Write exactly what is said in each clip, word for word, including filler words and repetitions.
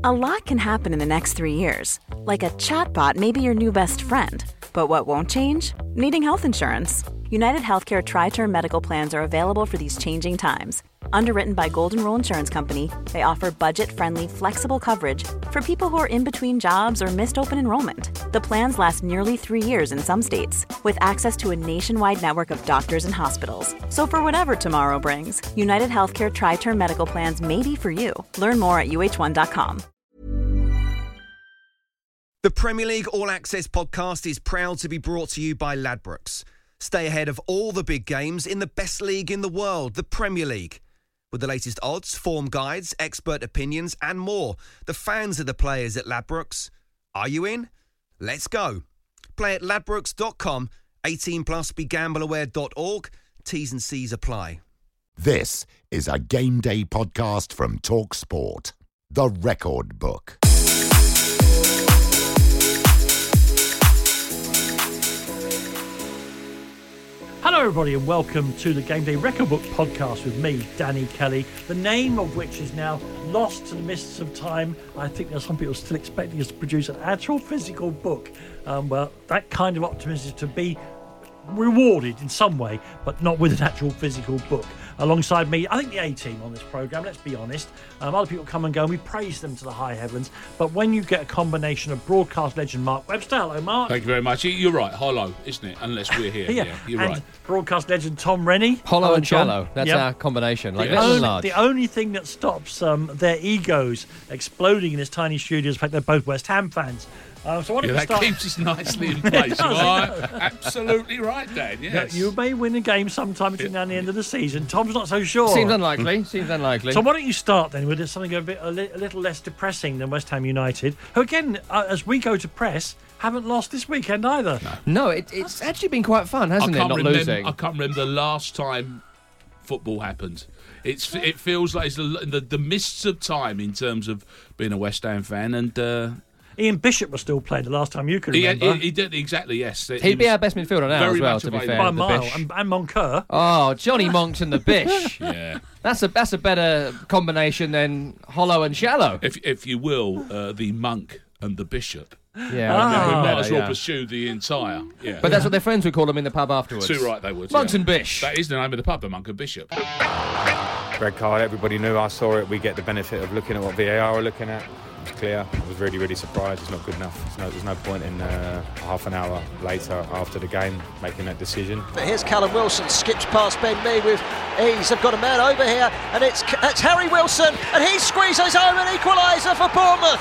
A lot can happen in the next three years. Like a chatbot may be your new best friend. But what won't change? Needing health insurance. United Healthcare Tri-Term Medical Plans are available for these changing times. Underwritten by Golden Rule Insurance Company, they offer budget-friendly, flexible coverage for people who are in between jobs or missed open enrollment. The plans last nearly three years in some states, with access to a nationwide network of doctors and hospitals. So for whatever tomorrow brings, United Healthcare Tri-Term Medical Plans may be for you. Learn more at U H one dot com. The Premier League All Access podcast is proud to be brought to you by Ladbrokes. Stay ahead of all the big games in the best league in the world, the Premier League. With the latest odds, form guides, expert opinions and more, the fans are the players at Ladbrokes. Are you in? Let's go. Play at ladbrokes dot com, eighteen plus, be gamble aware dot org. T's and C's apply. This is a Game Day podcast from Talk Sport. The Record Book. Hello everybody and welcome to the Game Day Record Book podcast with me, Danny Kelly, the name of which is now lost to the mists of time. I think there's some people still expecting us to produce an actual physical book. Um, well, that kind of optimism is to be rewarded in some way, but not with an actual physical book. Alongside me, I think the A-team on this programme, let's be honest. Um, other people come and go and we praise them to the high heavens. But when you get a combination of broadcast legend Mark Webster, hello Mark. Thank you very much. You're right, hollow, isn't it? Unless we're here. yeah. yeah, you're and right. broadcast legend Tom Rennie. Hollow and Tom. shallow. That's yep. our combination. Like the, little only, and large. the only thing that stops um, their egos exploding in this tiny studio is the fact they're both West Ham fans. Uh, so why don't yeah, we that start... keeps us nicely in place. You are absolutely right, Dan. Yes. You may win a game sometime between now and the end of the season. Tom's not so sure. Seems unlikely. Seems unlikely. So why don't you start then with something a bit a, li- a little less depressing than West Ham United, who again, uh, as we go to press, haven't lost this weekend either. No, no it, it's actually been quite fun, hasn't I it? can't Not remember, losing. I can't remember the last time football happened. It's it feels like it's the, the, the mists of time in terms of being a West Ham fan and. Uh, Ian Bishop was still playing the last time you can he, remember. he, he did exactly, yes. He'd he be our best midfielder now as well, to be fair. By a the mile, Bish. and, and Moncur. Oh, Johnny Monks and the Bish. yeah, that's a that's a better combination than hollow and shallow. if if you will, uh, the monk and the bishop. Yeah, Ah. we yeah, might as well yeah. pursue the entire. Yeah, But that's what their friends would call them in the pub afterwards. too right they would. Monks yeah. and Bish. That is the name of the pub, the Monk and Bishop. Red card, everybody knew. I saw it. We get the benefit of looking at what V A R are looking at. It was clear. I was really, really surprised. It's not good enough. There's no, there's no point in uh, half an hour later after the game making that decision. But here's Callum Wilson, skips past Ben Mee with ease. They've got a man over here, and it's, it's Harry Wilson, and he squeezes home an equaliser for Bournemouth.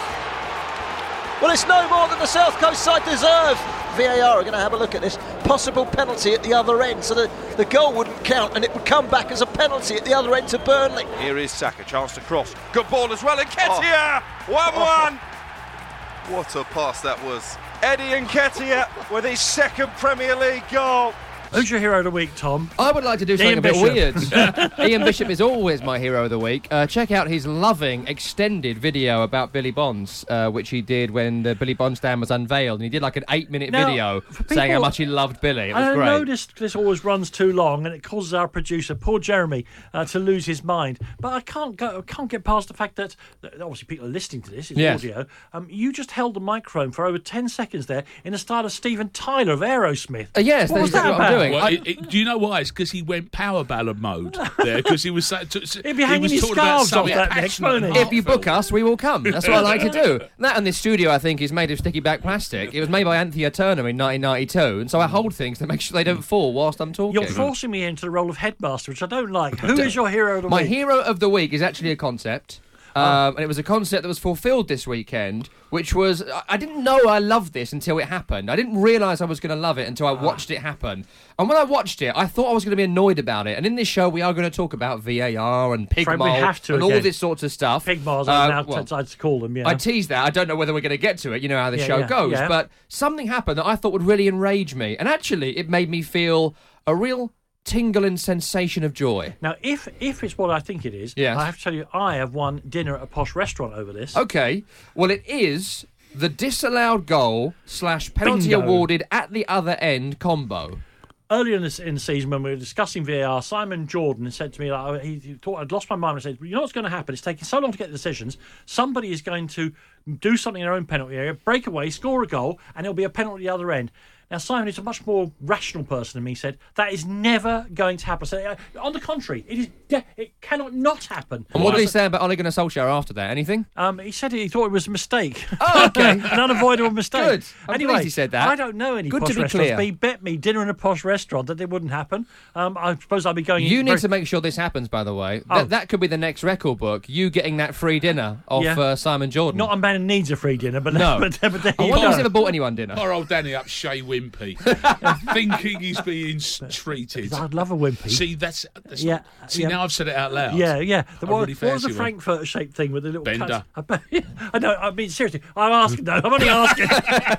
Well, it's no more than the South Coast side deserve. V A R are going to have a look at this possible penalty at the other end, so that the goal wouldn't count and it would come back as a penalty at the other end to Burnley. Here is Saka, chance to cross. Good ball as well, and Nketiah! one one! What a pass that was. Eddie Nketiah with his second Premier League goal. Who's your hero of the week, Tom? I would like to do something Ian a bit Bishop. weird. Ian Bishop is always my hero of the week. Uh, check out his loving extended video about Billy Bonds, uh, which he did when the Billy Bonds stand was unveiled. And he did like an eight-minute Now, video for people- saying how much he loved Billy. It was I great. know this, this always runs too long, and it causes our producer, poor Jeremy, uh, to lose his mind. But I can't go, I can't get past the fact that, that obviously people are listening to this. It's Yes. audio. Um, you just held the microphone for over ten seconds there in the style of Steven Tyler of Aerosmith. Uh, yes, What that's was that exactly what I'm about? doing. Well, I- it, it, do you know why? It's because he went power ballad mode there. Because he was so, t- He'd be he hanging was his talking about scarves off something that next, passionate won't and he? If you book heartfelt. us, we will come. That's what I like to do. That and this studio, I think, is made of sticky back plastic. It was made by Anthea Turner in nineteen ninety-two, and so I hold things to make sure they don't fall whilst I'm talking. You're forcing me into the role of headmaster, which I don't like. Who is your hero of the My week? hero of the week is actually a concept. Um, and it was a concept that was fulfilled this weekend, which was, I- I didn't know I loved this until it happened. I didn't realise I was going to love it until I watched it happen. And when I watched it, I thought I was going to be annoyed about it. And in this show, we are going to talk about V A R and Frank, we Pigmol have to and all again. this sorts of stuff. Pigmals, Uh, I now well, t- I'd call them, yeah. I teased that. I don't know whether we're going to get to it. You know how the Yeah, show yeah, goes. yeah. But something happened that I thought would really enrage me. And actually, it made me feel a real tingle and sensation of joy. Now, if if it's what I think it is, Yes. I have to tell you, I have won dinner at a posh restaurant over this. Okay, well, it is the disallowed goal slash penalty Bingo. awarded at the other end combo. earlier in the, in the season when we were discussing V A R, Simon Jordan said to me, like, he, he thought I'd lost my mind. I said, you know what's going to happen? It's taking so long to get the decisions. Somebody is going to do something in their own penalty area, break away, score a goal, and it'll be a penalty at the other end. Now, Simon is a much more rational person than me. Said that is never going to happen. So, uh, on the contrary, it is. De- it cannot not happen. And what did he say about Ole Gunnar Solskjaer after that? Anything? Um, he said he thought it was a mistake. Oh, okay. An unavoidable mistake. Good. I'm anyway, pleased he said that. I don't know any Good posh to be restaurants, clear. but he bet me dinner in a posh restaurant that it wouldn't happen. Um, I suppose I'll be going. You in need very- to make sure this happens, by the way. Oh. That, that could be the next record book. You getting that free dinner off Yeah. uh, Simon Jordan. Not a man who needs a free dinner, but No. but, but there I you wonder if go. he's ever bought anyone dinner. Poor old Danny up Shea Wimpy, thinking he's being s- treated. I'd love a wimpy. See, that's, that's Yeah, not, see yeah. now I've said it out loud. Yeah, yeah. The, I what, really what was the fancy one. Frankfurt-shaped thing with the little Bender. cuts? I, bet, I know. I mean, seriously, I'm asking. No, I'm only asking.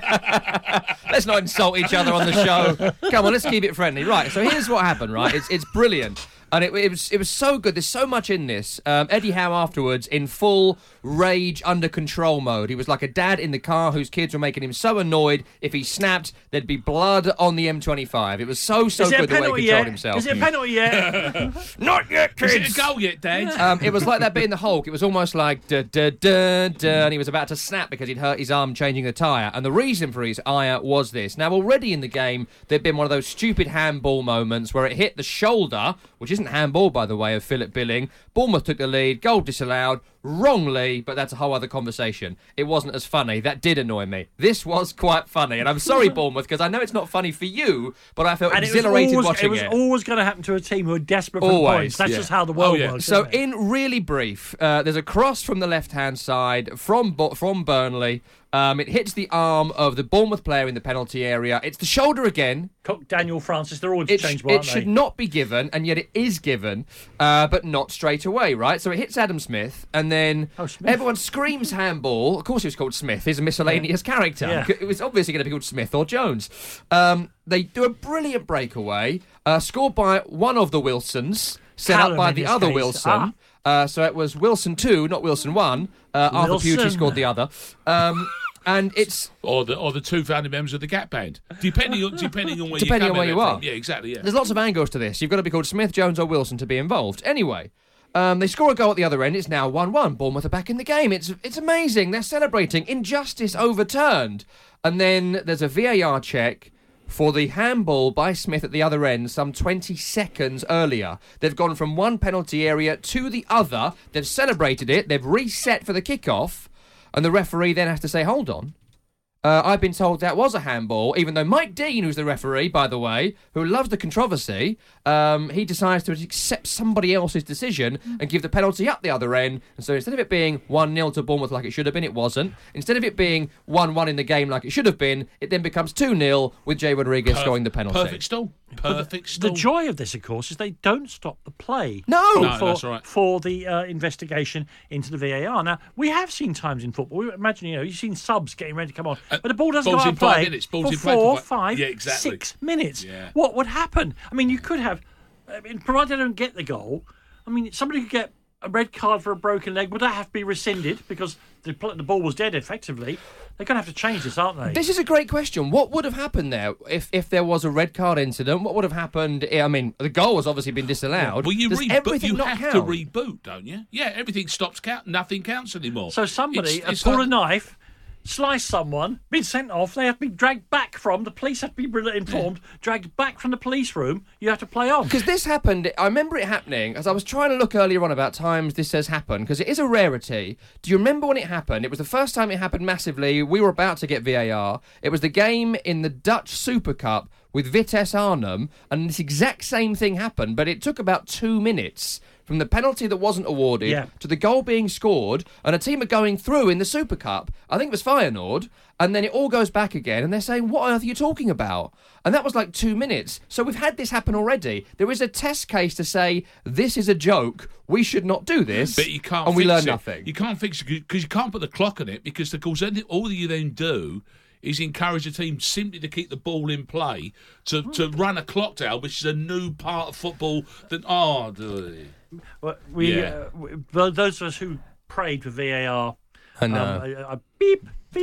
Let's not insult each other on the show. Come on, let's keep it friendly. Right, so here's what happened, right? It's it's brilliant. And it, it was it was so good. There's so much in this. Um, Eddie Howe afterwards in full rage under control mode. He was like a dad in the car whose kids were making him so annoyed. If he snapped, there'd be blood on the M twenty-five. It was so so Is it good a the way penalty he controlled yet? himself. Is it a penalty yet? Not yet, Is kids. it a goal yet, Dad? Um, it was like that bit in the Hulk. It was almost like da da da da, and he was about to snap because he'd hurt his arm changing the tyre. And the reason for his ire was this. Now, already in the game, there'd been one of those stupid handball moments where it hit the shoulder, which isn't handball, by the way, of Philip Billing. Bournemouth took the lead, goal disallowed, wrongly, but that's a whole other conversation. It wasn't as funny. That did annoy me. This was quite funny, and I'm sorry, Bournemouth, because I know it's not funny for you, but I felt And it was exhilarated always, watching it was always going to happen to a team who are desperate for Always, points. That's yeah. just how the world Oh, yeah. works. So, isn't it? in really brief, uh, there's a cross from the left-hand side from Bo- from Burnley. Um, it hits the arm of the Bournemouth player in the penalty area. It's the shoulder again. Cook, Daniel Francis, they're all It, sh- interchangeable, it aren't should they? not be given, and yet it is given, uh, but not straight away, right? So it hits Adam Smith, and then Oh, Smith. everyone screams handball. Of course, he was called Smith. He's a miscellaneous character. Yeah. It was obviously going to be called Smith or Jones. Um, they do a brilliant breakaway, uh, scored by one of the Wilsons, set Callum up by in the this other case. Wilson. Ah. Uh, so it was Wilson two, not Wilson one. Uh, Arthur Wilson. Pucci scored the other. Um, and it's Or the or the two founding members of the Gap Band, depending on depending on where Depending you on come where at you it are. from. Yeah, exactly. Yeah. There's lots of angles to this. You've got to be called Smith, Jones or Wilson to be involved. Anyway, um, they score a goal at the other end. It's now one one. Bournemouth are back in the game. It's it's amazing. They're celebrating. Injustice overturned. And then there's a V A R check for the handball by Smith at the other end some twenty seconds earlier. They've gone from one penalty area to the other. They've celebrated it. They've reset for the kickoff. And the referee then has to say, hold on. Uh, I've been told that was a handball, even though Mike Dean, who's the referee, by the way, who loves the controversy, um, he decides to accept somebody else's decision and give the penalty up the other end. And so instead of it being one nil to Bournemouth like it should have been, it wasn't. Instead of it being one one in the game like it should have been, it then becomes two nil with Jay Rodriguez Perf- scoring the penalty. Perfect stall. Perfect The stall. joy of this, of course, is they don't stop the play. No! for, No, for, that's right. for the uh, investigation into the V A R. Now, we have seen times in football. We imagine, you know, you've seen subs getting ready to come on, Uh, but the ball doesn't balls go out in of five play minutes, balls for in play for four, five- five, Yeah, exactly. six minutes. Yeah. What would happen? I mean, you could have, I mean, provided they don't get the goal. I mean, somebody could get a red card for a broken leg. Would that have to be rescinded because the pl- the ball was dead? Effectively, they're going to have to change this, aren't they? This is a great question. What would have happened there if, if there was a red card incident? What would have happened? I mean, the goal has obviously been disallowed. Well, you Does reboot. everything You not have count? to reboot, don't you? Yeah, everything stops count. Nothing counts anymore. So somebody It's- has it's pulled like- a knife, sliced someone, been sent off. They have to be dragged back from the police. Have to be informed, dragged back from the police room. You have to play on. Because this happened, I remember it happening, as I was trying to look earlier on about times this has happened, because it is a rarity. Do you remember when it happened? It was the first time it happened massively. We were about to get V A R. It was the game in the Dutch Super Cup with Vitesse Arnhem, and this exact same thing happened, but it took about two minutes from the penalty that wasn't awarded Yeah. to the goal being scored, and a team are going through in the Super Cup. I think it was Feyenoord, and then it all goes back again, and they're saying, what on earth are you talking about? And that was like two minutes. So we've had this happen already. There is a test case to say, this is a joke, we should not do this, But you can't. and we fix learn it. nothing. You can't fix it because you can't put the clock on it because of course then all you then do is encourage the team simply to keep the ball in play to, to run a clock down, which is a new part of football. That oh, dude. Well, we, Yeah. uh, we, well, those of us who prayed for V A R, I know. um, I, I, beep, beep,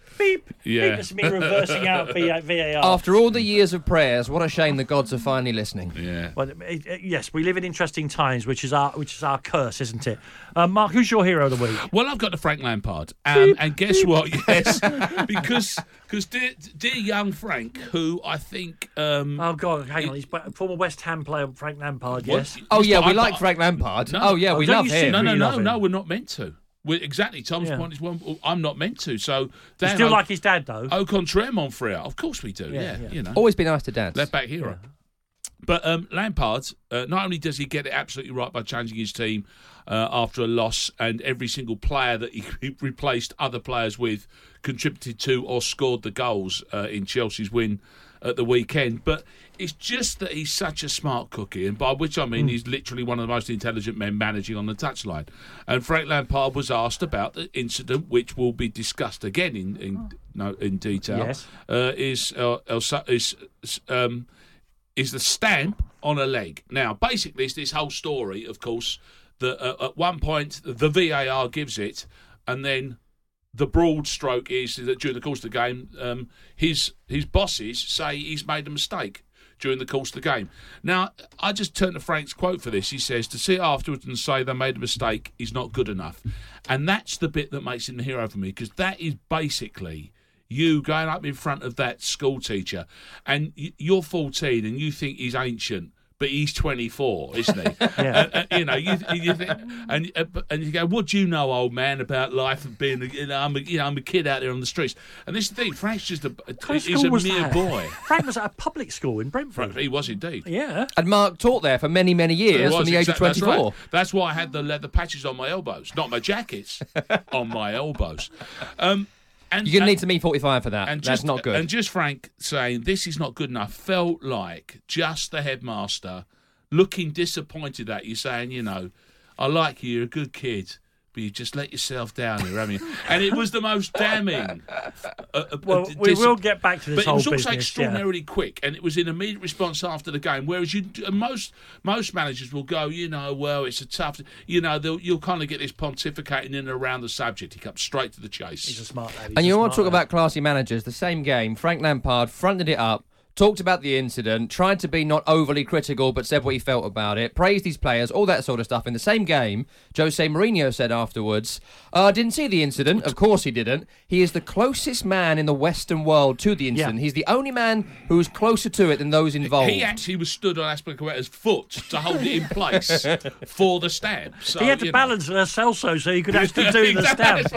Beep. Yeah. Beep. That's me reversing out V A R. After all the years of prayers, what a shame the gods are finally listening. Yeah. Well, it, it, yes, we live in interesting times, which is our which is our curse, isn't it? Uh, Mark, who's your hero of the week? Well, I've got the Frank Lampard, um, and guess what? Yes, because because dear, dear young Frank, who I think. Um, Oh God, hang on, he's former West Ham player Frank Lampard. What? Yes. Oh yeah, But we I- like but- Frank Lampard. No. Oh yeah, Oh, we don't love you him. see- no, no, really no, love him. no, we're not meant to. We're, exactly, Tom's Yeah. point is one. I'm not meant to. So You Dan, still au- like his dad, though. au contraire, mon frère. Of course we do. Yeah, Yeah, yeah. you know. Always be nice to dads. Left back hero. But um, Lampard, uh, not only does he get it absolutely right by changing his team uh, after a loss, and every single player that he, he replaced other players with contributed to or scored the goals uh, in Chelsea's win at the weekend, but it's just that he's such a smart cookie, and by which I mean mm. he's literally one of the most intelligent men managing on the touchline. And Frank Lampard was asked about the incident, which will be discussed again in in, oh. no, in detail. Yes. Uh, is uh, is um, is the stamp on a leg. Now, basically, it's this whole story, of course, that uh, at one point the V A R gives it, and then the broad stroke is that during the course of the game, um, his his bosses say he's made a mistake during the course of the game. Now, I just turn to Frank's quote for this. He says, to sit afterwards and say they made a mistake is not good enough. And that's the bit that makes him the hero for me, because that is basically you going up in front of that school teacher, and you're fourteen and you think he's ancient, but he's twenty-four, isn't he? Yeah. uh, uh, you know, you, you think, and uh, and you go, what do you know, old man, about life and being? A, you know, I'm a, you know, I'm a kid out there on the streets. And this is the thing, Frank's just a, he's a mere that? boy. Frank was at a public school in Brentford. Frank, he was indeed. Yeah. And Mark taught there for many, many years It from was, the age exactly, of twenty-four. That's, right. That's why I had the leather patches on my elbows, not my jackets, on my elbows. Um, and, You're going to and, need to meet forty-five for that. and That's just, not good. And just Frank saying this is not good enough felt like just the headmaster looking disappointed at you, saying, you know, I like you, you're a good kid, but you just let yourself down here, haven't you? And it was the most damning. Uh, uh, Well, we dis- will get back to this But it whole was also business, extraordinarily quick, and it was in immediate response after the game. Whereas you, most most managers will go, you know, well, it's a tough, you know, you'll kind of get this pontificating in and around the subject. He comes straight to the chase. He's a smart lad. He's And a you want to smart talk lad. about classy managers, the same game, Frank Lampard fronted it up, talked about the incident, tried to be not overly critical, but said what he felt about it, praised his players, all that sort of stuff. In the same game, Jose Mourinho said afterwards, I uh, didn't see the incident. Of course he didn't. He is the closest man in the Western world to the incident. Yeah. He's the only man who's closer to it than those involved. He actually was stood on Aspilicueta's foot to hold it in place for the stamp. So, He had to you know. balance an Celso so he could actually do the stamp.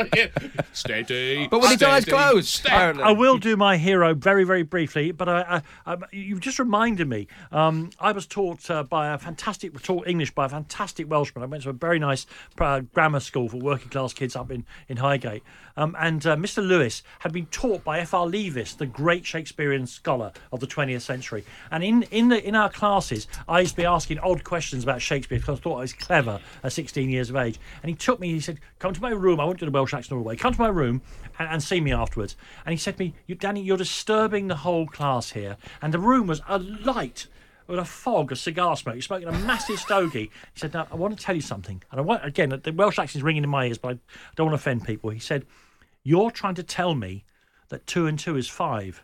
Steady. But with his eyes steady, closed, stamp. apparently. I will do my hero very, very briefly, but I, I, I, you've just reminded me. Um, I was taught uh, by a fantastic, taught English by a fantastic Welshman. I went to a very nice uh, grammar school for working class kids up in, in Highgate. Um, and uh, Mister Lewis had been taught by F R Leavis, the great Shakespearean scholar of the twentieth century. And in, in, the, in our classes, I used to be asking odd questions about Shakespeare because I thought I was clever at sixteen years of age. And he took me, he said, come to my room. I went to the Welsh accent all the way. Come to my room and, and see me afterwards. And he said to me, you, Danny, you're disturbing the whole class here. And the room was alight with a fog of cigar smoke. You're smoking a massive stogie. He said, now, I want to tell you something. And I want, again, the Welsh accent is ringing in my ears, but I don't want to offend people. He said, you're trying to tell me that two and two is five.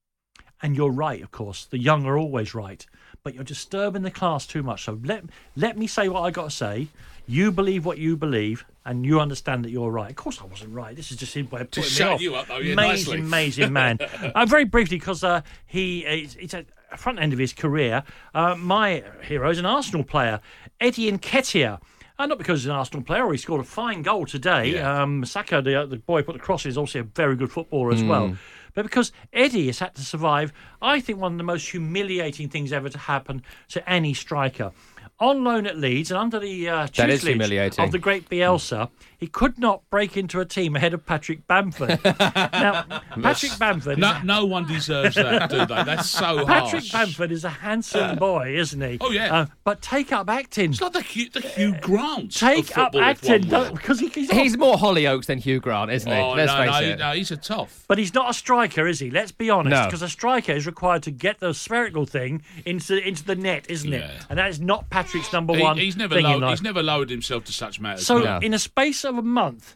And you're right, of course. The young are always right. But you're disturbing the class too much. So let let me say what I got to say. You believe what you believe, and you understand that you're right. Of course I wasn't right. This is just his way of putting Just me shut off. you up, though, yeah, amazing, nicely. amazing man. uh, very briefly, because uh, he it's, it's at the front end of his career. Uh, my hero is an Arsenal player, Eddie Nketiah. Uh, not because he's an Arsenal player, or he scored a fine goal today. Yeah. Um, Saka, the, the boy who put the cross in, is obviously a very good footballer as well. But because Eddie has had to survive, I think one of the most humiliating things ever to happen to any striker. On loan at Leeds and under the uh, That is tutelage humiliating. of the great Bielsa, he could not break into a team ahead of Patrick Bamford. Now, Patrick Bamford... No, is a- no one deserves that, do they? That's so Patrick harsh. Bamford is a handsome boy, isn't he? Oh, yeah. Uh, but take up acting. It's like the Hugh, the Hugh Grant Take of up football, if acting. one don't- will. Because he, he's, He's not, more Hollyoaks than Hugh Grant, isn't he? Oh, Let's no, face no, it. no, he's a tough. but he's not a striker, is he? Let's be honest. No. Because a striker is required to get the spherical thing into into the net, isn't it? Yeah. And that is not Patrick's number He- one he's never thing in lowered, life. he's never lowered himself to such matters. So, No. in a space of a month,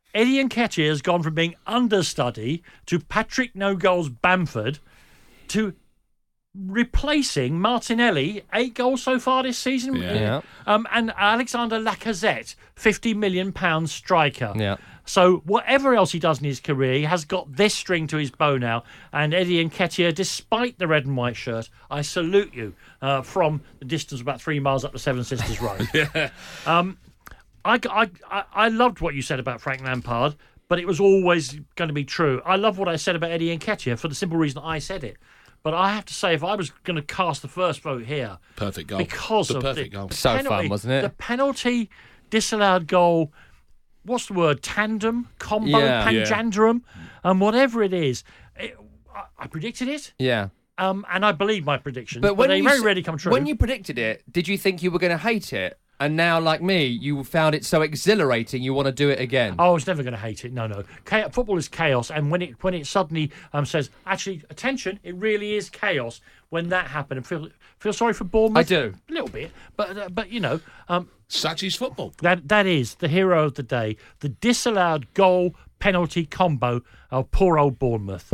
Eddie Nketiah has gone from being understudy to Patrick No Goals Bamford to replacing Martinelli, eight goals so far this season, Yeah. Yeah. Um, and Alexander Lacazette, fifty million pounds striker. Yeah. So whatever else he does in his career, he has got this string to his bow now. And Eddie Nketiah, despite the red and white shirt, I salute you uh, from the distance of about three miles up the Seven Sisters Road. yeah. Um, I, I, I, I loved what you said about Frank Lampard, but it was always going to be true. I love what I said about Eddie Nketiah for the simple reason I said it. But I have to say, if I was going to cast the first vote here... Perfect goal. Because the of perfect the goal. So penalty, fun, wasn't it? The penalty, disallowed goal, what's the word? Tandem? Combo? Yeah. Panjandrum? And whatever it is. It, I, I predicted it. Yeah. Um, and I believe my predictions, but, when they you very s- rarely come true. When you predicted it, did you think you were going to hate it? And now, like me, you found it so exhilarating you want to do it again? Oh, I was never going to hate it. No, no. Cha- football is chaos, and when it when it suddenly um, says, actually, attention, it really is chaos. When that happened, and feel feel sorry for Bournemouth. I do a little bit, but uh, but you know, um, such is football. That that is the hero of the day, the disallowed goal penalty combo of poor old Bournemouth.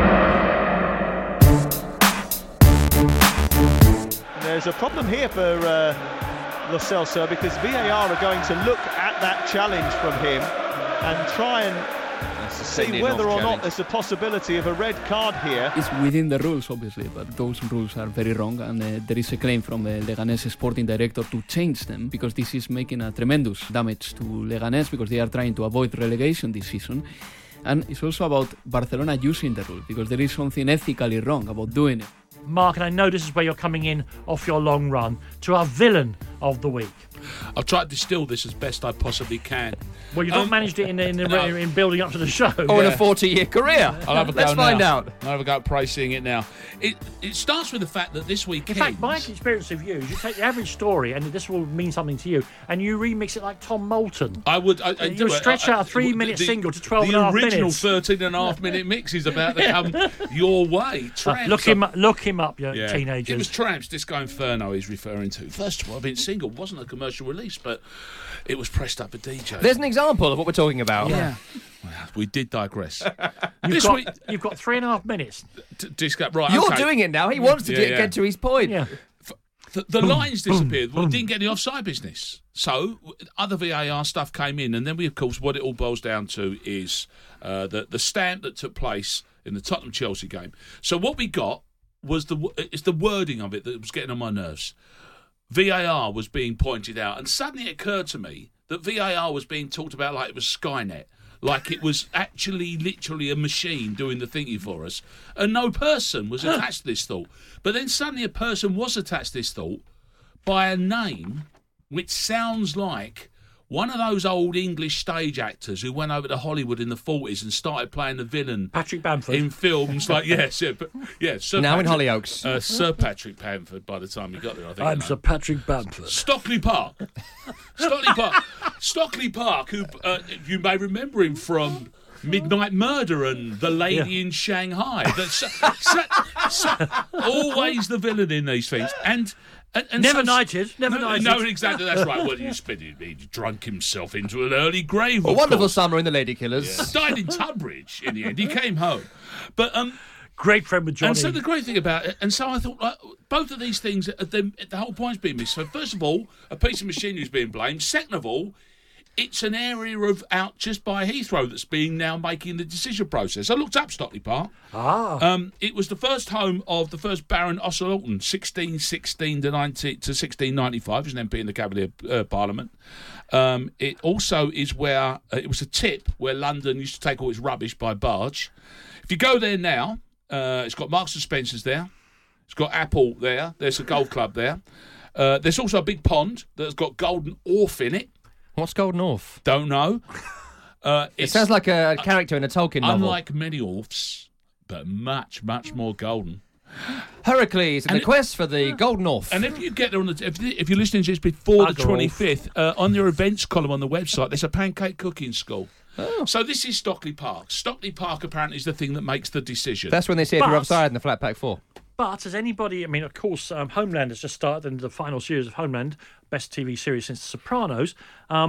There's a problem here for uh, Lo Celso because V A R are going to look at that challenge from him and try and see whether or not there's a possibility of a red card here. It's within the rules, obviously, but those rules are very wrong, and uh, there is a claim from the Leganés sporting director to change them because this is making a tremendous damage to Leganés because they are trying to avoid relegation this season. And it's also about Barcelona using the rule because there is something ethically wrong about doing it. Mark, and I know this is where you're coming in off your long run to our villain of the week. I've tried to distill this as best I possibly can. Well, you've not Um, managed it in, in, in, no. in building up to the show. Oh, in a forty-year career. I'll have a go Let's find now. out. I'll have a go at praise seeing it now. It it starts with the fact that this In weekend... fact, my experience of you is you take the average story, and this will mean something to you, and you remix it like Tom Moulton. I would. I, I You do it. stretch I- out a I- three-minute the- single to twelve the and a half original minutes. thirteen and a half minute mix is about to come your way. Uh, Tramps. look him, up- look him up, you Yeah. teenagers. It was Tramps, Disco Inferno he's referring to. First of all, being single wasn't a commercial release, but it was pressed up a D J. There's an example of what we're talking about. Yeah. Well, we did digress. You've this got, week, you've got three and a half minutes. t- Disco. Right, You're okay. doing it now. He wants to Yeah, get, yeah. get to his point. Yeah. The, the lines disappeared. We didn't get the offside business. So other V A R stuff came in, and then we, of course, what it all boils down to is uh, the the stamp that took place in the Tottenham Chelsea game. So what we got was the it's the wording of it that was getting on my nerves. V A R was being pointed out, and suddenly it occurred to me that V A R was being talked about like it was Skynet. Like it was actually literally a machine doing the thinking for us. And no person was attached to this thought. But then suddenly a person was attached to this thought by a name which sounds like one of those old English stage actors who went over to Hollywood in the forties and started playing the villain Patrick Bamford. in films like, yes, yeah, but, yeah Sir Now in Patrick- Hollyoaks. Uh, Sir Patrick Bamford by the time you got there, I think. I'm you know. Sir Patrick Bamford. Stockley Park. Stockley Park. Stockley Park, who uh, you may remember him from Midnight Murder and The Lady in Shanghai. That's so, so, so, always the villain in these things. And, and, and Never so- knighted, never no, knighted. No, exactly, that's right. Well, you spent it, he drunk himself into an early grave. A of wonderful course. summer in the Lady Killers. Yeah. Died in Tunbridge in the end. He came home. But um, Great friend with Johnny. and so the great thing about it, and so I thought, like, both of these things, uh, the, the whole point's being missed. So first of all, a piece of machinery is being blamed. Second of all, it's an area of out just by Heathrow that's being now making the decision process. I looked up Stockley Park. Ah. Um, it was the first home of the first Baron Osselton, sixteen sixteen to ninety to sixteen ninety-five. He was an M P in the Cavalier uh, Parliament. Um, it also is where uh, it was a tip where London used to take all its rubbish by barge. If you go there now, uh, it's got Marks and Spencer's there. It's got Apple there. There's a golf club there. Uh, there's also a big pond that's got Golden Orf in it. What's Golden Orf? Don't know. Uh, It it's sounds like a character in a Tolkien novel. unlike many Orfs, but much, much more golden. Heracles and, And the it- quest for the Golden Orf. And if you get there on the, if, you- if you're listening to this before the Bugger off. twenty-fifth, uh, on their events column on the website, there's a pancake cooking school. Oh. So this is Stockley Park. Stockley Park apparently is the thing that makes the decision. That's when they see if But- you're offside in the flat pack four. But as anybody, I mean, of course, um, Homeland has just started, and the final series of Homeland, best T V series since The Sopranos. Um,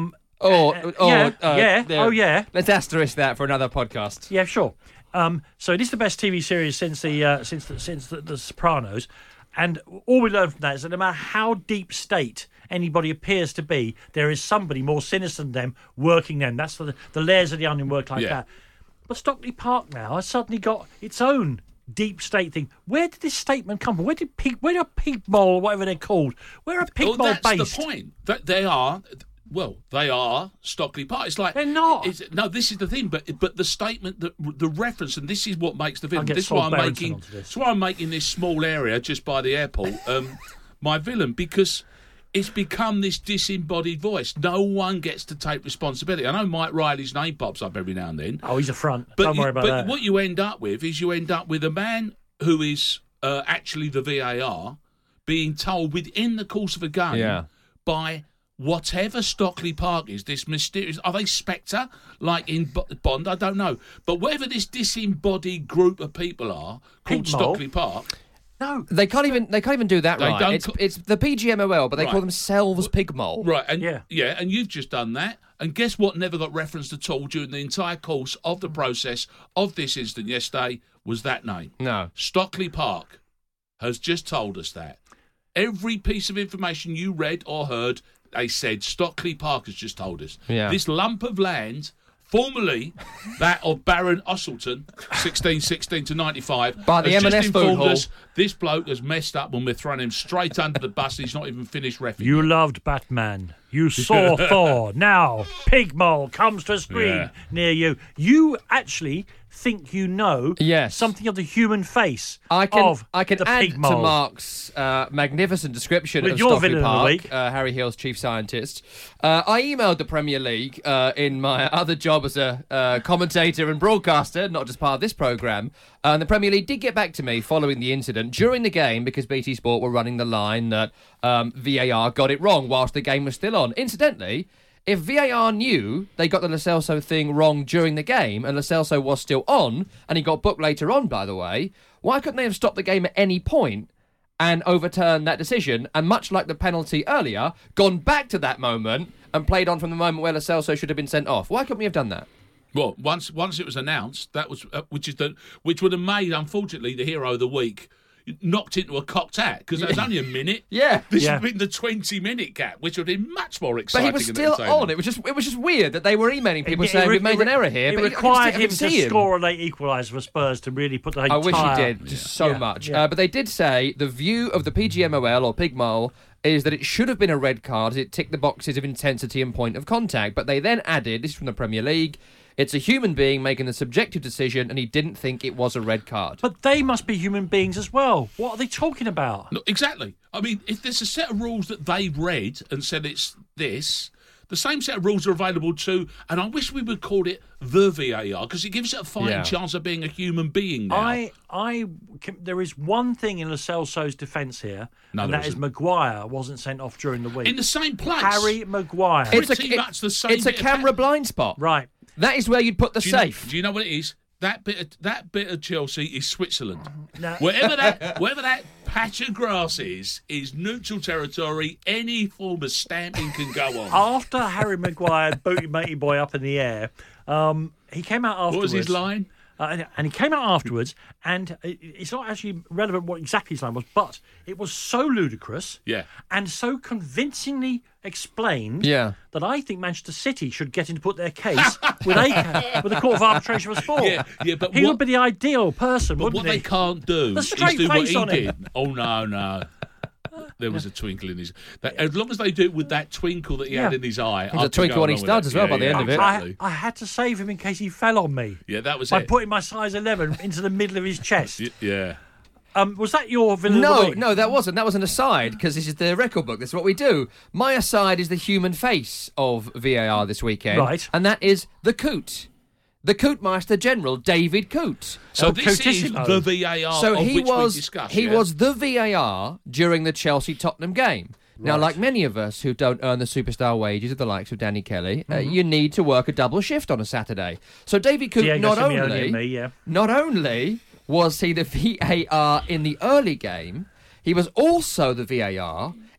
Or, Uh, or yeah, uh, yeah. there- Oh, yeah. Let's asterisk that for another podcast. Yeah, sure. Um, so it is the best T V series since the uh, since the, since the, the Sopranos, and all we learn from that is that no matter how deep state anybody appears to be, there is somebody more sinister than them working them. That's the the layers of the onion work like Yeah. that. But Stockley Park now has suddenly got its own deep state thing. Where did this statement come from? Where did pig? Where are pig mole, whatever they're called? Where are pig Well, mole that's based? the point. That they are. Well, they are Stockley Park. It's like They're not. It's, no, this is the thing. But but the statement, that the reference, and this is what makes the I'll villain. get This is Saul why I'm Berenson making. onto this. That's why I'm making this small area just by the airport um, my villain, because it's become this disembodied voice. No one gets to take responsibility. I know Mike Riley's name pops up every now and then. Oh, he's a front. But Don't you- worry about but that. what you end up with is you end up with a man who is uh, actually the V A R being told within the course of a game Yeah. by whatever Stockley Park is, this mysterious... Are they Spectre, like in Bo- Bond? I don't know. But whatever this disembodied group of people are called Pig Mole. Stockley Park... No, They can't even they can't even do that They right. don't It's, co- it's the P G M O L, but they Right. call themselves Pigmole. Right, and Yeah. yeah. and you've just done that. And guess what never got referenced at all during the entire course of the process of this incident yesterday was that name. No. Stockley Park has just told us that. Every piece of information you read or heard, they said Stockley Park has just told us. Yeah. This lump of land, formerly that of Baron Osselton, sixteen sixteen to ninety-five, By the has M and just S food informed hall. us this bloke has messed up and we're throwing him straight under the bus. He's not even finished reffing. you loved Batman. You saw Thor. Now, Pigmole comes to a screen Yeah. near you. You actually think you know Yes. something of the human face I can of I can the add Pigmole. to Mark's uh, magnificent description With of your Stockley villain of the Park, week. uh, Harry Hill's chief scientist. Uh, I emailed the Premier League uh, in my other job as a uh, commentator and broadcaster, not just part of this programme. Uh, and the Premier League did get back to me following the incident during the game because B T Sport were running the line that um, V A R got it wrong whilst the game was still on. Incidentally, if V A R knew they got the Lo Celso thing wrong during the game and Lo Celso was still on, and he got booked later on, by the way, why couldn't they have stopped the game at any point and overturned that decision and, much like the penalty earlier, gone back to that moment and played on from the moment where Lo Celso should have been sent off? Why couldn't we have done that? Well, once once it was announced, that was uh, which is the which would have made, unfortunately, the hero of the week knocked into a cocked hat because that was only a minute. Yeah. This Yeah. would have been the twenty-minute gap, which would have been much more But exciting. he was and still entertaining. on. It was just it was just weird that they were emailing people It- it saying re- we've made it an re- error here. It but I could required see- I him could to see him. score a late equaliser for Spurs to really put the I wish he entire- did just so Yeah, much. yeah. Uh, but they did say the view of the P G M O L or Pigmole is that it should have been a red card as it ticked the boxes of intensity and point of contact. But they then added, this is from the Premier League, it's a human being making the subjective decision and he didn't think it was a red card. But they must be human beings as well. What are they talking about? No, exactly. I mean, if there's a set of rules that they've read and said it's this, the same set of rules are available to, and I wish we would call it the V A R because it gives it a fighting Yeah. chance of being a human being now. I, I, can, there is one thing in Lo Celso's defence here, No, and there that is isn't. Maguire wasn't sent off during the week. In the same place. Harry Maguire. It's It's a, pretty much the same it's a bit of camera pa- blind spot. Right. That is where you'd put the do you know- safe. do you know what it is? That bit of, that bit of Chelsea is Switzerland. Now- Wherever that wherever that patch of grass is, is neutral territory. Any form of stamping can go on. After Harry Maguire booted Matey Boy up in the air, um, he came out afterwards. What was his line? Uh, and, and he came out afterwards, and it- it's not actually relevant what exactly his line was, but it was so ludicrous Yeah. and so convincingly explained Yeah. that I think Manchester City should get in to put their case with a with the Court of Arbitration for Sport. Yeah, yeah, but he what- would be the ideal person, But wouldn't what he? they can't do The is straight do what face he on did. him. Oh no, no. There was a twinkle in his. That, as long as they do it with that twinkle that he had Yeah. in his eye, There's a I could twinkle go on his along with studs that. as well Yeah, by the yeah, end of it. exactly. I, I had to save him in case he fell on me. Yeah, that was by it. putting my size eleven into the middle of his chest. Y- Yeah. Um, was that your villain of the No, week? no, that wasn't. That was an aside because this is the record book. This is what we do. My aside is the human face of V A R this weekend, Right. And that is the Coot, the Cootmeister General David Coot. So El this is Cootissimo. the V A R So of he which was we discussed. he yeah? was the V A R during the Chelsea Tottenham game. Now, Right. like many of us who don't earn the superstar wages of the likes of Danny Kelly, uh, Mm-hmm. you need to work a double shift on a Saturday. So David Coot Diego not Simeone only and me, yeah. not only was he the V A R in the early game, he was also the V A R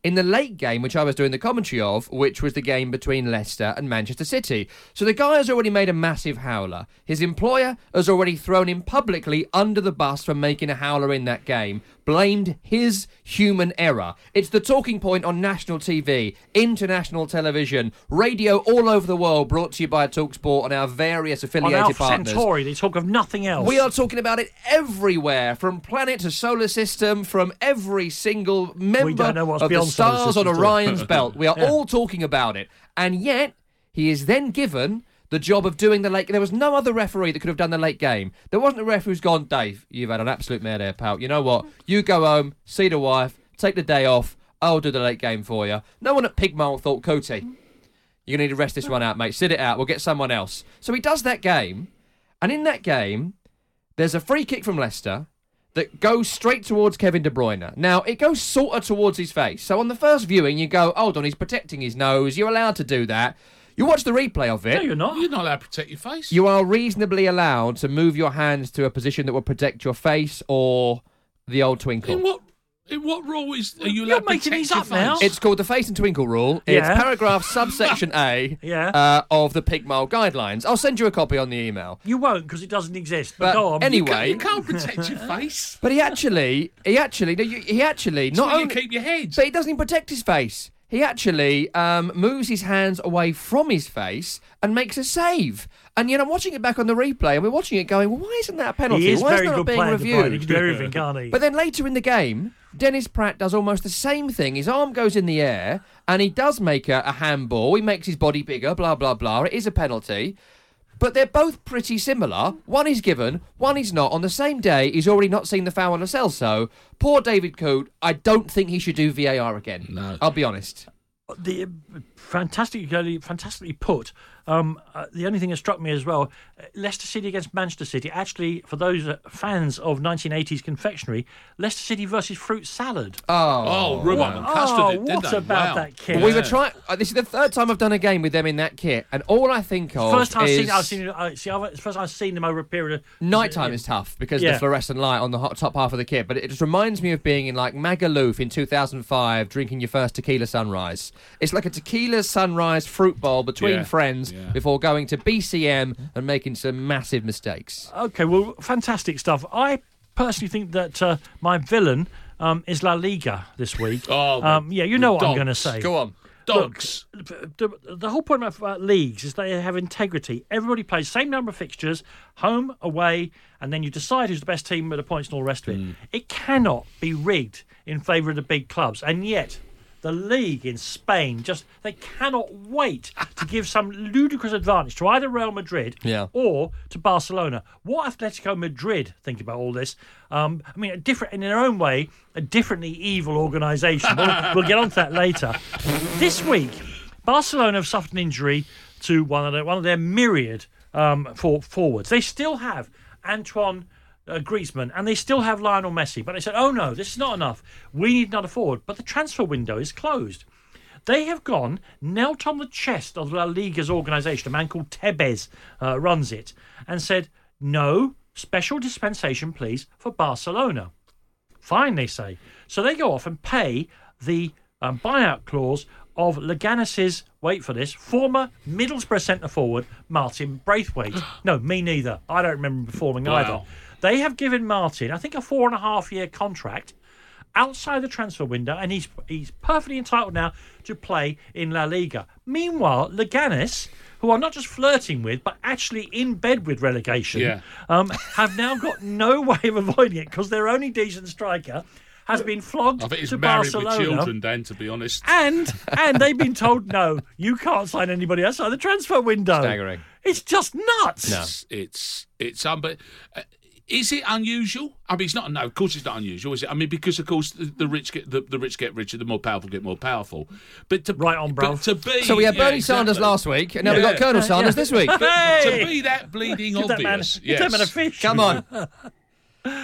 in the late game, which I was doing the commentary of, which was the game between Leicester and Manchester City. So the guy has already made a massive howler. His employer has already thrown him publicly under the bus for making a howler in that game, blamed his human error. It's the talking point on national T V, international television, radio all over the world, brought to you by TalkSport and our various affiliated on Alpha partners. Centauri, they talk of nothing else. We are talking about it everywhere, from planet to solar system, from every single member don't know what's of the beyond solar stars on systems, do we? Orion's belt. We are Yeah. all talking about it. And yet, he is then given the job of doing the late... There was no other referee that could have done the late game. There wasn't a referee who's gone, Dave, you've had an absolute mare there, pal. You know what? You go home, see the wife, take the day off, I'll do the late game for you. No one at Pigmole thought, Coty, you're going to need to rest this one out, mate. Sit it out. We'll get someone else. So he does that game, and in that game, there's a free kick from Leicester that goes straight towards Kevin De Bruyne. Now, it goes sort of towards his face. So on the first viewing, you go, hold on, he's protecting his nose. You're allowed to do that. You watch the replay of it. No, you're not. You're not allowed to protect your face. You are reasonably allowed to move your hands to a position that will protect your face or the old twinkle. In what in what rule is are you You're allowed to making protect these your up face? now. It's called the face and twinkle rule. It's Yeah. paragraph subsection A Yeah. uh, of the Pigmole guidelines. I'll send you a copy on the email. You won't, because it doesn't exist. But, But go on. anyway- You can't protect your face. But he actually, he actually, no, you- he actually, It's not where only, you keep your head. but he doesn't even protect his face. He actually um, moves his hands away from his face and makes a save. And, you know, I'm watching it back on the replay, and we're watching it going, well, why isn't that a penalty? He is why very is that not good being player, De Bruyne. He reviewed? can do everything, can't he? But then later in the game, Dennis Pratt does almost the same thing. His arm goes in the air, and he does make a, a handball. He makes his body bigger, blah, blah, blah. It is a penalty. But they're both pretty similar. One is given, one is not. On the same day, he's already not seen the foul on Lo Celso. Poor David Coote, I don't think he should do V A R again. No. I'll be honest. the uh, fantastically, fantastically put. Um, uh, the only thing that struck me as well, uh, Leicester City against Manchester City. Actually, for those uh, fans of nineteen eighties confectionery, Leicester City versus fruit salad. Oh, rhubarb What- and custard, oh, did, didn't what they? about Wow. that kit? We were trying. Uh, this is the third time I've done a game with them in that kit, and all I think of First time I've is seen, I've seen, I see, I've, it's the first time I've seen them over a period of nighttime is tough because of Yeah. the fluorescent light on the hot, top half of the kit. But it just reminds me of being in like Magaluf in two thousand five, drinking your first tequila sunrise. It's like a tequila sunrise fruit bowl between Yeah, friends yeah. before going to B C M and making some massive mistakes. Okay, well, fantastic stuff. I personally think that uh, my villain um, is La Liga this week. Oh, um, yeah, you know what I'm dogs. going to say. Go on. Dogs. The, the whole point about, about leagues is they have integrity. Everybody plays the same number of fixtures, home, away, and then you decide who's the best team with the points and all the rest of it. It cannot be rigged in favour of the big clubs, and yet the league in Spain just they cannot wait to give some ludicrous advantage to either Real Madrid Yeah. or to Barcelona. What Atletico Madrid think about all this? Um, I mean, a different in their own way, a differently evil organisation. We'll, we'll get on to that later. This week, Barcelona have suffered an injury to one of their, one of their myriad um, for forwards. They still have Antoine uh, Griezmann and they still have Lionel Messi. But they said, oh no, this is not enough. We need another forward. But the transfer window is closed. They have gone, knelt on the chest of La Liga's organisation, a man called Tebes uh, runs it, and said, no, special dispensation, please, for Barcelona. Fine, they say. So they go off and pay the um, buyout clause of Leganes's, wait for this, former Middlesbrough centre-forward, Martin Braithwaite. No, me neither. I don't remember him performing Wow. either. They have given Martin, I think, a four and a half year contract outside the transfer window, and he's he's perfectly entitled now to play in La Liga. Meanwhile, Leganes, who are not just flirting with, but actually in bed with relegation, Yeah. um, have now got no way of avoiding it because their only decent striker has been flogged I think he's to married Barcelona. with children, Dan, to be honest. And and they've been told, no, you can't sign anybody outside the transfer window. Staggering. It's just nuts. No. It's it's it's um, but, uh, is it unusual? I mean, it's not. No, of course it's not unusual, is it? I mean, because of course the, the rich get the, the rich get richer, the more powerful get more powerful. But to Right on, bro. but to be So we had yeah, Bernie exactly. Sanders last week, and now we've Yeah. got Colonel Sanders this week. But Hey! to be that bleeding Give that man, obvious, give yes. that man a fish. Come on.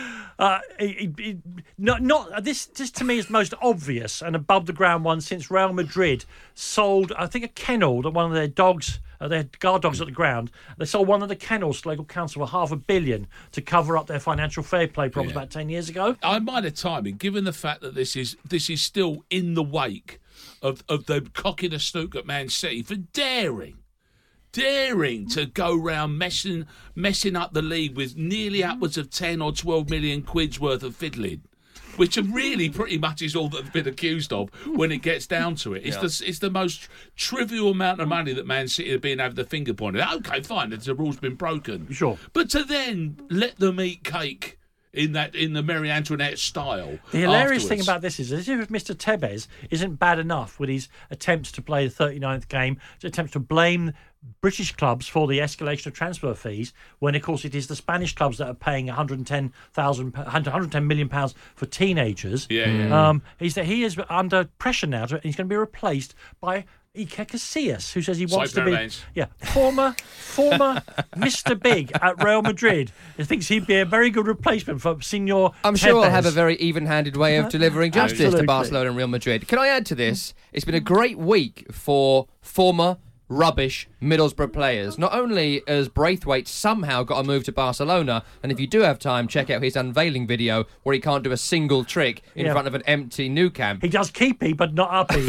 Uh, it, it, not, not this. This to me is the most obvious and above the ground one since Real Madrid sold, I think, a kennel that one of their dogs, uh, their guard dogs at the ground. They sold one of the kennels to local council for half a billion to cover up their financial fair play problems Yeah. about ten years ago. I mind the timing, given the fact that this is this is still in the wake of of them cocking a snook at Man City for daring. Daring to go round messing messing up the league with nearly upwards of ten or twelve million quid's worth of fiddling, which are really pretty much is all that they've been accused of when it gets down to it. It's Yeah. the it's the most trivial amount of money that Man City have been having the finger pointed at. Okay, fine, the rule's been broken. Sure. But to then let them eat cake in that in the Marie Antoinette style. The hilarious thing afterwards. about this is, as if Mister Tevez isn't bad enough with his attempts to play the thirty-ninth game, attempts to blame British clubs for the escalation of transfer fees, when of course it is the Spanish clubs that are paying one hundred ten thousand, one hundred ten million pounds for teenagers. Yeah, yeah. Um, he's that he is under pressure now. To, he's going to be replaced by Iker Casillas, who says he wants Sorry, to be Parabéns. yeah former former Mister Big at Real Madrid. He thinks he'd be a very good replacement for Senor I'm sure I'll Tevez. have a very even-handed way of delivering justice Absolutely. to Barcelona and Real Madrid. Can I add to this? It's been a great week for former rubbish Middlesbrough players. Not only has Braithwaite somehow got a move to Barcelona, and if you do have time, check out his unveiling video where he can't do a single trick in Yeah. front of an empty Nou Camp. He does keepy, but not uppy.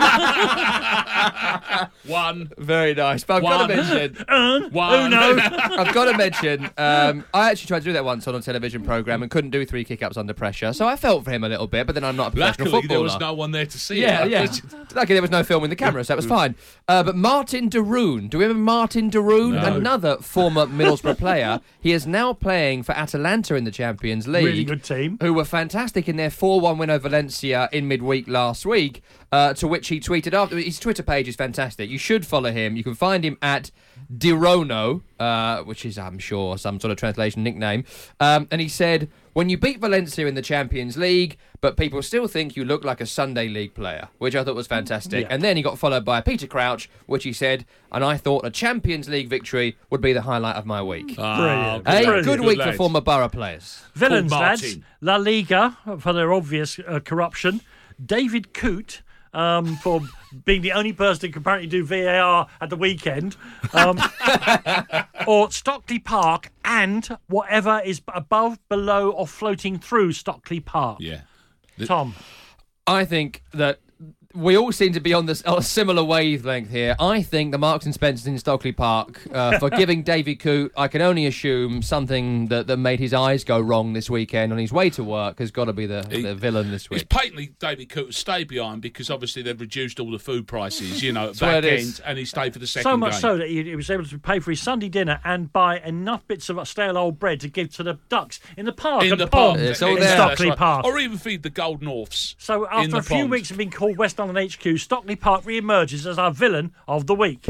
One. Very nice. But I've got to One. mention... Um, One. Uno. I've got to mention, um, I actually tried to do that once on a television programme and couldn't do three kick-ups under pressure, so I felt for him a little bit, but then I'm not a professional Luckily, footballer. there was no one there to see Yeah, it. yeah. Luckily, there was no film in the camera, so that was fine. Uh, but Martin de Roon, do you remember Martin de Roon? No. Another former Middlesbrough player. He is now playing for Atalanta in the Champions League. Really good team. Who were fantastic in their four one win over Valencia in midweek last week, uh, to which he tweeted after. His Twitter page is fantastic. You should follow him. You can find him at Dirono, uh, which is, I'm sure, some sort of translation nickname. Um, and he said, when you beat Valencia in the Champions League, but people still think you look like a Sunday League player, which I thought was fantastic. Yeah. And then he got followed by Peter Crouch, which he said, and I thought a Champions League victory would be the highlight of my week. Ah, Brilliant. A Brilliant. good week for lads. former Borough players. Villains, Paul lads. Martin. La Liga, for their obvious uh, corruption. David Coote, um, for being the only person who can apparently do V A R at the weekend. Um, or Stockley Park and whatever is above, below or floating through Stockley Park. Yeah. Tom. I think that we all seem to be on this on a similar wavelength here. I think the Marks and Spencers in Stockley Park, uh, for giving Davy Coote, I can only assume something that, that made his eyes go wrong this weekend on his way to work has got to be the, He- the villain this It's week. patently David Coote stayed behind because obviously they've reduced all the food prices, you know, at where back it end, is. and he stayed for the second So much game. so that he, he was able to pay for his Sunday dinner and buy enough bits of stale old bread to give to the ducks in the park in and the pond park, It's all in there. Stockley That's right. Park. Or even feed the Golden Orphs. So in after the a few pond. weeks of being called West London H Q, Stockley Park re-emerges as our villain of the week.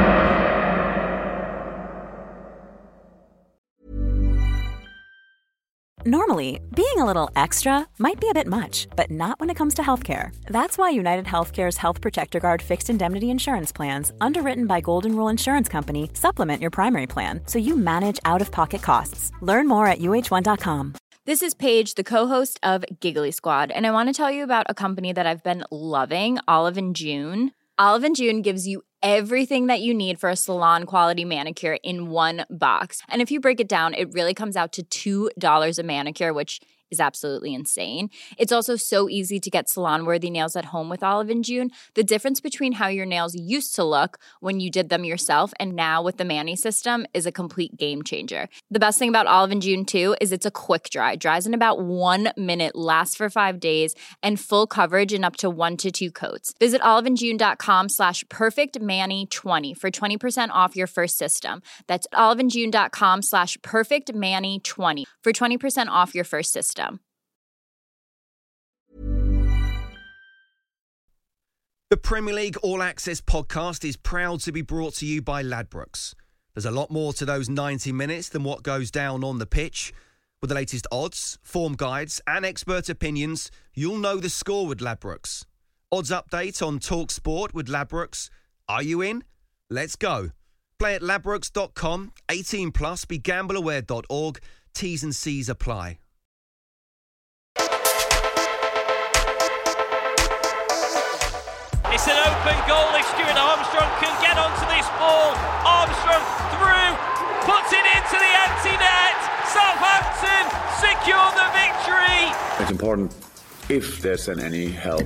Normally, being a little extra might be a bit much, but not when it comes to healthcare. That's why United Healthcare's Health Protector Guard fixed indemnity insurance plans, underwritten by Golden Rule Insurance Company, supplement your primary plan so you manage out-of-pocket costs. Learn more at U H one dot com. This is Paige, the co-host of Giggly Squad, and I want to tell you about a company that I've been loving, Olive and June. Olive and June gives you everything that you need for a salon-quality manicure in one box. And if you break it down, it really comes out to two dollars a manicure, which is absolutely insane. It's also so easy to get salon-worthy nails at home with Olive and June. The difference between how your nails used to look when you did them yourself and now with the Mani system is a complete game changer. The best thing about Olive and June, too, is it's a quick dry. Dries in about one minute, lasts for five days, and full coverage in up to one to two coats. Visit oliveandjune.com slash perfectmani20 for twenty percent off your first system. That's oliveandjune.com slash perfectmani20 for twenty percent off your first system. The Premier League All Access podcast is proud to be brought to you by Ladbrokes. There's a lot more to those ninety minutes than what goes down on the pitch. With the latest odds, form guides and expert opinions, you'll know the score with Ladbrokes. Odds update on Talk Sport with Ladbrokes. Are you in? Let's go. Play at ladbrokes dot com, eighteen plus, be gamble aware dot org. T's and C's apply. It's an open goal if Stuart Armstrong can get onto this ball. Armstrong through, puts it into the empty net. Southampton secure the victory. It's important, if there's any help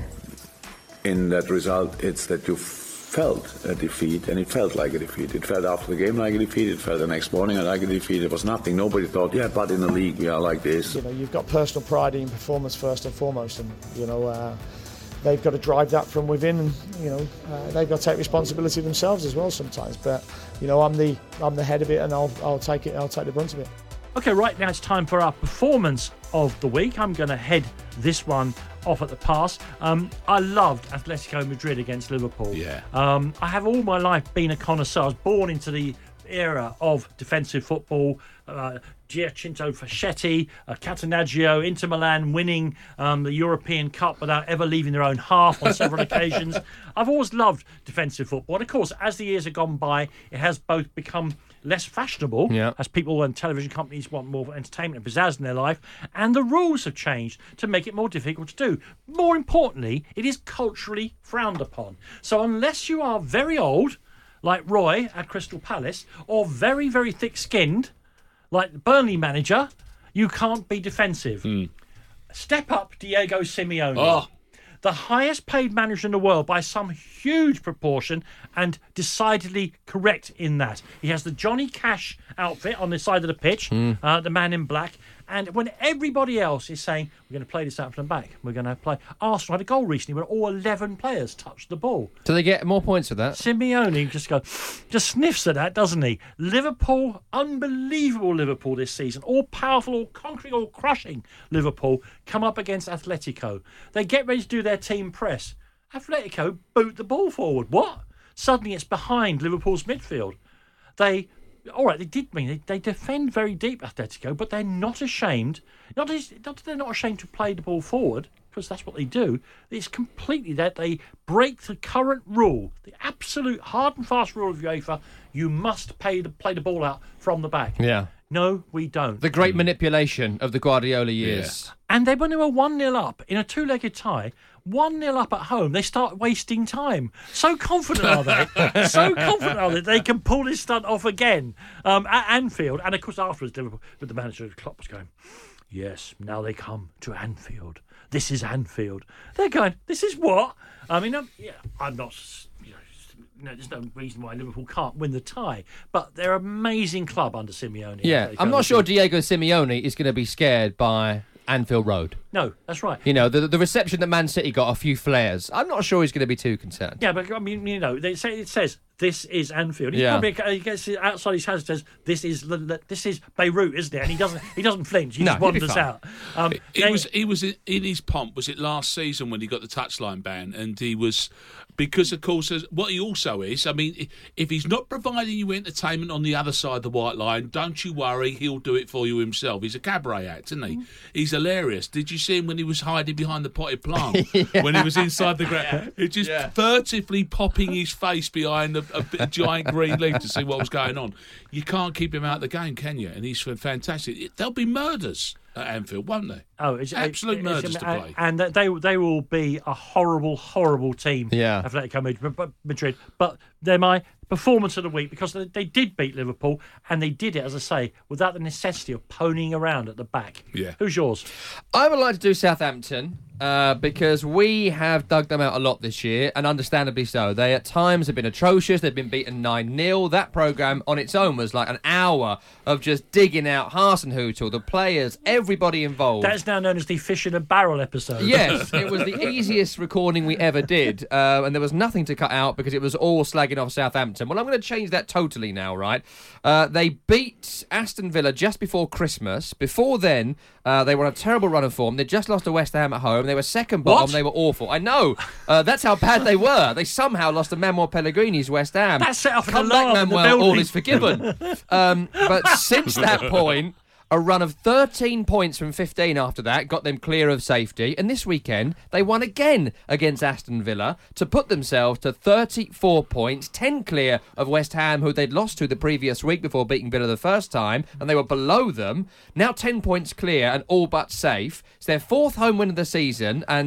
in that result, it's that you felt a defeat, and it felt like a defeat. It felt after the game like a defeat. It felt the next morning like a defeat. It was nothing. Nobody thought, yeah, but in the league we are like this. You know, you've got personal pride in performance first and foremost, and you know uh, they've got to drive that from within, and you know uh, they've got to take responsibility themselves as well sometimes. But you know, I'm the I'm the head of it, and I'll I'll take it. I'll take the brunt of it. Okay, right now it's time for our performance of the week. I'm going to head this one off at the pass. Um, I loved Atletico Madrid against Liverpool. Yeah. Um, I have all my life been a connoisseur. I was born into the era of defensive football. Uh, Giacinto Fascetti, uh, Catenaccio, Inter Milan winning um, the European Cup without ever leaving their own half on several occasions. I've always loved defensive football. And of course, as the years have gone by, it has both become less fashionable yeah. as people and television companies want more entertainment and pizzazz in their life, and the rules have changed to make it more difficult to do. More importantly, it is culturally frowned upon. So unless you are very old, like Roy at Crystal Palace, or very, very thick-skinned, like the Burnley manager, you can't be defensive. Mm. Step up Diego Simeone. Oh. The highest paid manager in the world by some huge proportion, and decidedly correct in that. He has the Johnny Cash outfit on the side of the pitch, Mm. uh, the man in black. And when everybody else is saying, we're going to play this out from the back, we're going to play... Arsenal had a goal recently where all eleven players touched the ball. Do they get more points for that? Simeone just go, just sniffs at that, doesn't he? Liverpool, unbelievable Liverpool this season. All powerful, all conquering, all crushing Liverpool come up against Atletico. They get ready to do their team press. Atletico boot the ball forward. What? Suddenly it's behind Liverpool's midfield. They... All right, they did mean they, they defend very deep, Atletico, but they're not ashamed. Not, as, not that they're not ashamed to play the ball forward, because that's what they do. It's completely that they break the current rule, the absolute hard and fast rule of UEFA. You must pay the, play the ball out from the back. Yeah. No, we don't. The great manipulation of the Guardiola years. Yeah. And they, when they were one nil up in a two-legged tie, one nil up at home, they start wasting time. So confident are they? so confident are they they can pull this stunt off again um, at Anfield. And, of course, afterwards, Liverpool, with the manager of the club was going, yes, now they come to Anfield. This is Anfield. They're going, this is what? I mean, I'm, yeah, I'm not... You know, No, there's no reason why Liverpool can't win the tie, but they're an amazing club under Simeone. Yeah, I'm not sure Diego Simeone is going to be scared by Anfield Road. No, that's right. You know, the the reception that Man City got, a few flares. I'm not sure he's going to be too concerned. Yeah, but I mean, you know, they say it says this is Anfield. He's Yeah. probably, he gets outside his house and says this is this is Beirut, isn't it? And he doesn't he doesn't flinch. He No, just he'll be wanders fine. out. Um, He they- was he was in in his pomp. Was it last season when he got the touchline ban? And he was because, of course, as- what he also is. I mean, i- if he's not providing you entertainment on the other side of the white line, don't you worry, he'll do it for you himself. He's a cabaret act, isn't he? Mm. He's hilarious. Did you see him when he was hiding behind the potted plant? When he was inside the ground, he just Yeah. furtively popping his face behind a, a bit- giant green leaf to see what was going on. You can't keep him out of the game, can you? And he's fantastic. There'll be murders at Anfield, won't they? Oh, it's absolute it's- murders it's- to play. and they they will be a horrible, horrible team. Yeah. Atletico Madrid, Madrid, but they're my performance of the week because they, they did beat Liverpool, and they did it, as I say, without the necessity of ponying around at the back. Yeah. Who's yours? I would like to do Southampton uh, because we have dug them out a lot this year, and understandably so. They at times have been atrocious. They've been beaten nine nil. That programme on its own was like an hour of just digging out Hasenhüttl, the players, everybody involved. That's now known as the fish in a barrel episode. Yes, it was the easiest recording we ever did, uh, and there was nothing to cut out because it was all slagging off Southampton. Well, I'm going to change that totally now, right? Uh, they beat Aston Villa just before Christmas. Before then, uh, they were on a terrible run of form. They just lost to West Ham at home. They were second bottom. What? They were awful. I know. Uh, that's how bad they were. They somehow lost to Manuel Pellegrini's West Ham. That set off an Come alarm back, in the Manuel. All building. is forgiven. um, but since that point, a run of thirteen points from fifteen after that got them clear of safety. And this weekend, they won again against Aston Villa to put themselves to thirty-four points, ten clear of West Ham, who they'd lost to the previous week before beating Villa the first time, and they were below them. Now ten points clear and all but safe. It's their fourth home win of the season, and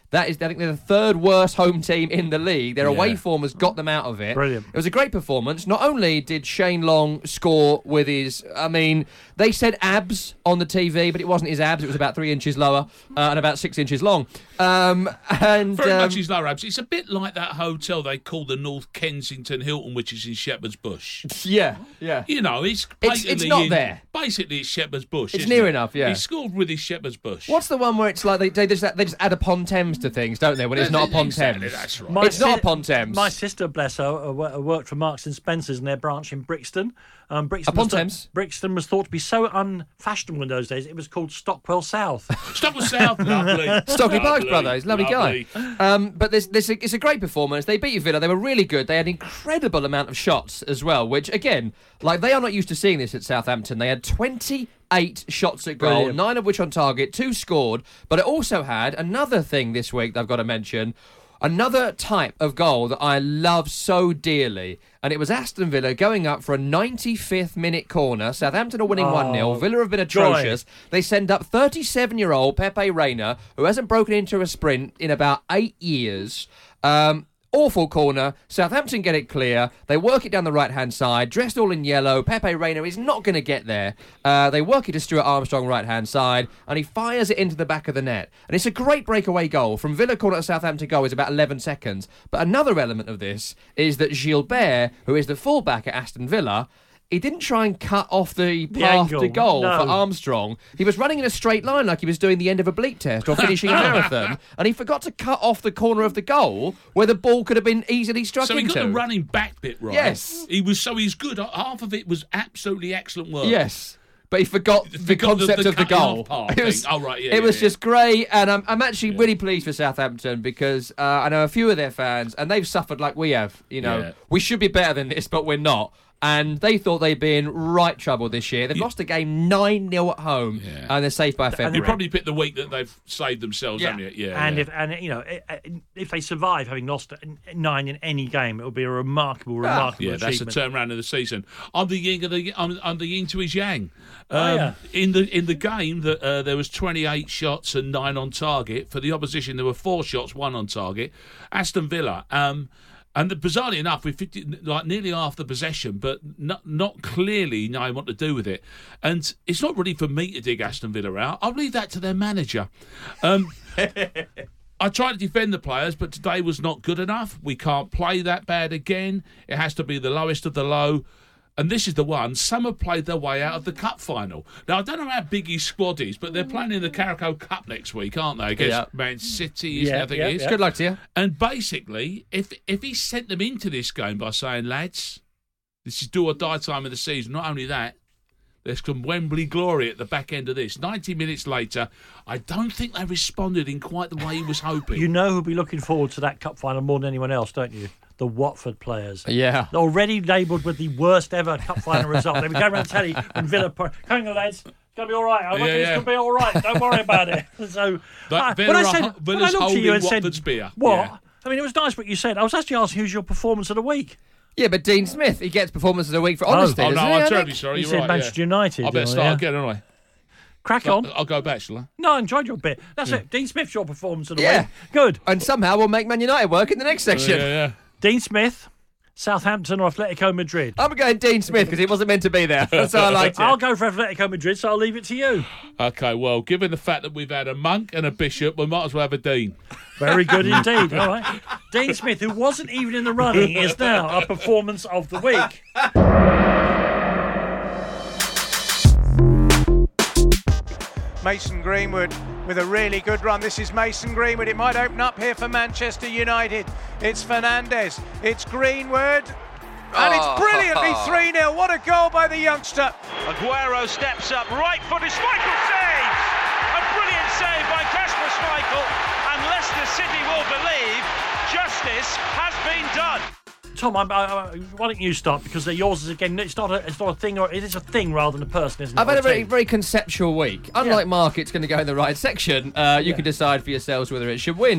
That is, I think they're the third worst home team in the league. Their Yeah. away form has got them out of it. Brilliant. It was a great performance. Not only did Shane Long score with his, I mean, they said abs on the T V, but it wasn't his abs. It was about three inches lower uh, and about six inches long. Um, and Very um, much his lower abs. It's a bit like that hotel they call the North Kensington Hilton, which is in Shepherd's Bush. Yeah, yeah. You know, it's It's- basically it's not in- there. Basically, it's Shepherd's Bush. It's isn't near it? enough, yeah. He scored with his Shepherd's Bush. What's the one where it's like they, they just they just add upon Thames to things, don't they? When it's not upon Exactly, Thames. that's right. My It's not si- upon Thames. My sister, bless her, uh, wo- worked for Marks and Spencers in their branch in Brixton. Um, Brixton Upon was thought- Thames? Brixton was thought to be so unfashionable in those days. It was called Stockwell South. Stockwell South, lovely. Stockley Parks Lovely, brother, he's a lovely lovely. guy. Um, but this, this, it's a great performance. They beat Villa. They were really good. They had an incredible amount of shots as well, which again, like they are not used to seeing this at Southampton. They had twenty-eight shots at goal, Brilliant. nine of which on target, two scored. But it also had another thing this week that I've got to mention. Another type of goal that I love so dearly, and it was Aston Villa going up for a ninety-fifth minute corner. Southampton are winning Oh, one nil. Villa have been joy. atrocious. They send up thirty-seven-year-old Pepe Reina, who hasn't broken into a sprint in about eight years. Um, awful corner. Southampton get it clear. They work it down the right-hand side, dressed all in yellow. Pepe Reina is not going to get there. Uh, they work it to Stuart Armstrong right-hand side, and he fires it into the back of the net. And it's a great breakaway goal. From Villa corner to Southampton goal is about eleven seconds. But another element of this is that Gilbert, who is the fullback at Aston Villa, he didn't try and cut off the The path angle, to goal no. for Armstrong. He was running in a straight line like he was doing the end of a bleep test or finishing a marathon, and he forgot to cut off the corner of the goal where the ball could have been easily struck So he into. got the running back bit right. Yes. He was so he's good. Half of it was absolutely excellent work. Yes. But he forgot the Forgot the- concept the of the cutting goal. off part It was, thing. Oh, right, yeah, it yeah, was yeah. just great, and I'm, I'm actually really pleased for Southampton because uh, I know a few of their fans, and they've suffered like we have. You know, Yeah. we should be better than this, but we're not. And they thought they'd be in right trouble this year. They've lost a game nine nil at home, and they're safe by February. You probably picked the week that they've saved themselves, Yeah. haven't you? Yeah. and yeah. if and you know i- i- if they survive having lost nine in any game, it will be a remarkable, Ah, remarkable yeah, that's the achievement. turnaround of the season. I'm the yin of the I'm, I'm the yin to his yang. Um, Oh, yeah. In the in the game that uh, there was twenty-eight shots and nine on target. For the opposition, there were four shots, one on target. Aston Villa. Um, And the, bizarrely enough, we fifty, like nearly half the possession, but not not clearly knowing what to do with it. And it's not really for me to dig Aston Villa out. I'll leave that to their manager. Um, I tried to defend the players, but today was not good enough. We can't play that bad again. It has to be the lowest of the low. And this is the one. Some have played their way out of the cup final. Now, I don't know how big his squad is, but they're playing in the Carabao Cup next week, aren't they? Against Yeah. Man City, isn't it, Yeah, I think yeah, it is. yeah. Good luck to you. And basically, if if he sent them into this game by saying, lads, this is do or die time of the season, not only that, there's some Wembley glory at the back end of this. ninety minutes later, I don't think they responded in quite the way he was hoping. You know who'll be looking forward to that cup final more than anyone else, don't you? The Watford players. Yeah. They're already labelled with the worst ever cup final result. They were going around the telly when Villa... Come on, lads. It's going to be all right. I reckon Yeah, it's yeah. going to be all right. Don't worry about it. So, That uh, Villa when I are said, ho- when I Villa's looked at you and holding said, Watford's beer. what? Yeah. I mean, it was nice what you said. I was actually asking who's your performance of the week. Yeah, but Dean Smith, he gets performance of the week for Oh. honesty. Oh, no, doesn't he, I'm I terribly think? sorry. You You're said right, Manchester yeah. United, I better didn't start I? again, don't I? Crack I'll, on. I'll go back, shall I? No, I enjoyed your bit. That's it. Dean Smith's your performance of the Yeah. week. Good. And somehow we'll make Man United work in the next section. Yeah, yeah. Dean Smith, Southampton or Atletico Madrid? I'm going Dean Smith because he wasn't meant to be there. That's how I liked it. I'll go for Atletico Madrid, so I'll leave it to you. Okay, well, given the fact that we've had a monk and a bishop, we might as well have a dean. Very good indeed. All right. Dean Smith, who wasn't even in the running, is now our performance of the week. Mason Greenwood with a really good run. This is Mason Greenwood. It might open up here for Manchester United. It's Fernandes. It's Greenwood. And it's brilliantly three nil. What a goal by the youngster. Aguero steps up, right footed, Schmeichel saves! A brilliant save by Kasper Schmeichel, and Leicester City will believe justice has been done. Tom, I, I, I, why don't you start? Because they're yours is again. It's not a, it's not a thing, or it is a thing rather than a person, isn't it? I've had Or a very, team. very conceptual week. Unlike Mark, it's going to go in the right section. Uh, you Yeah. can decide for yourselves whether it should win.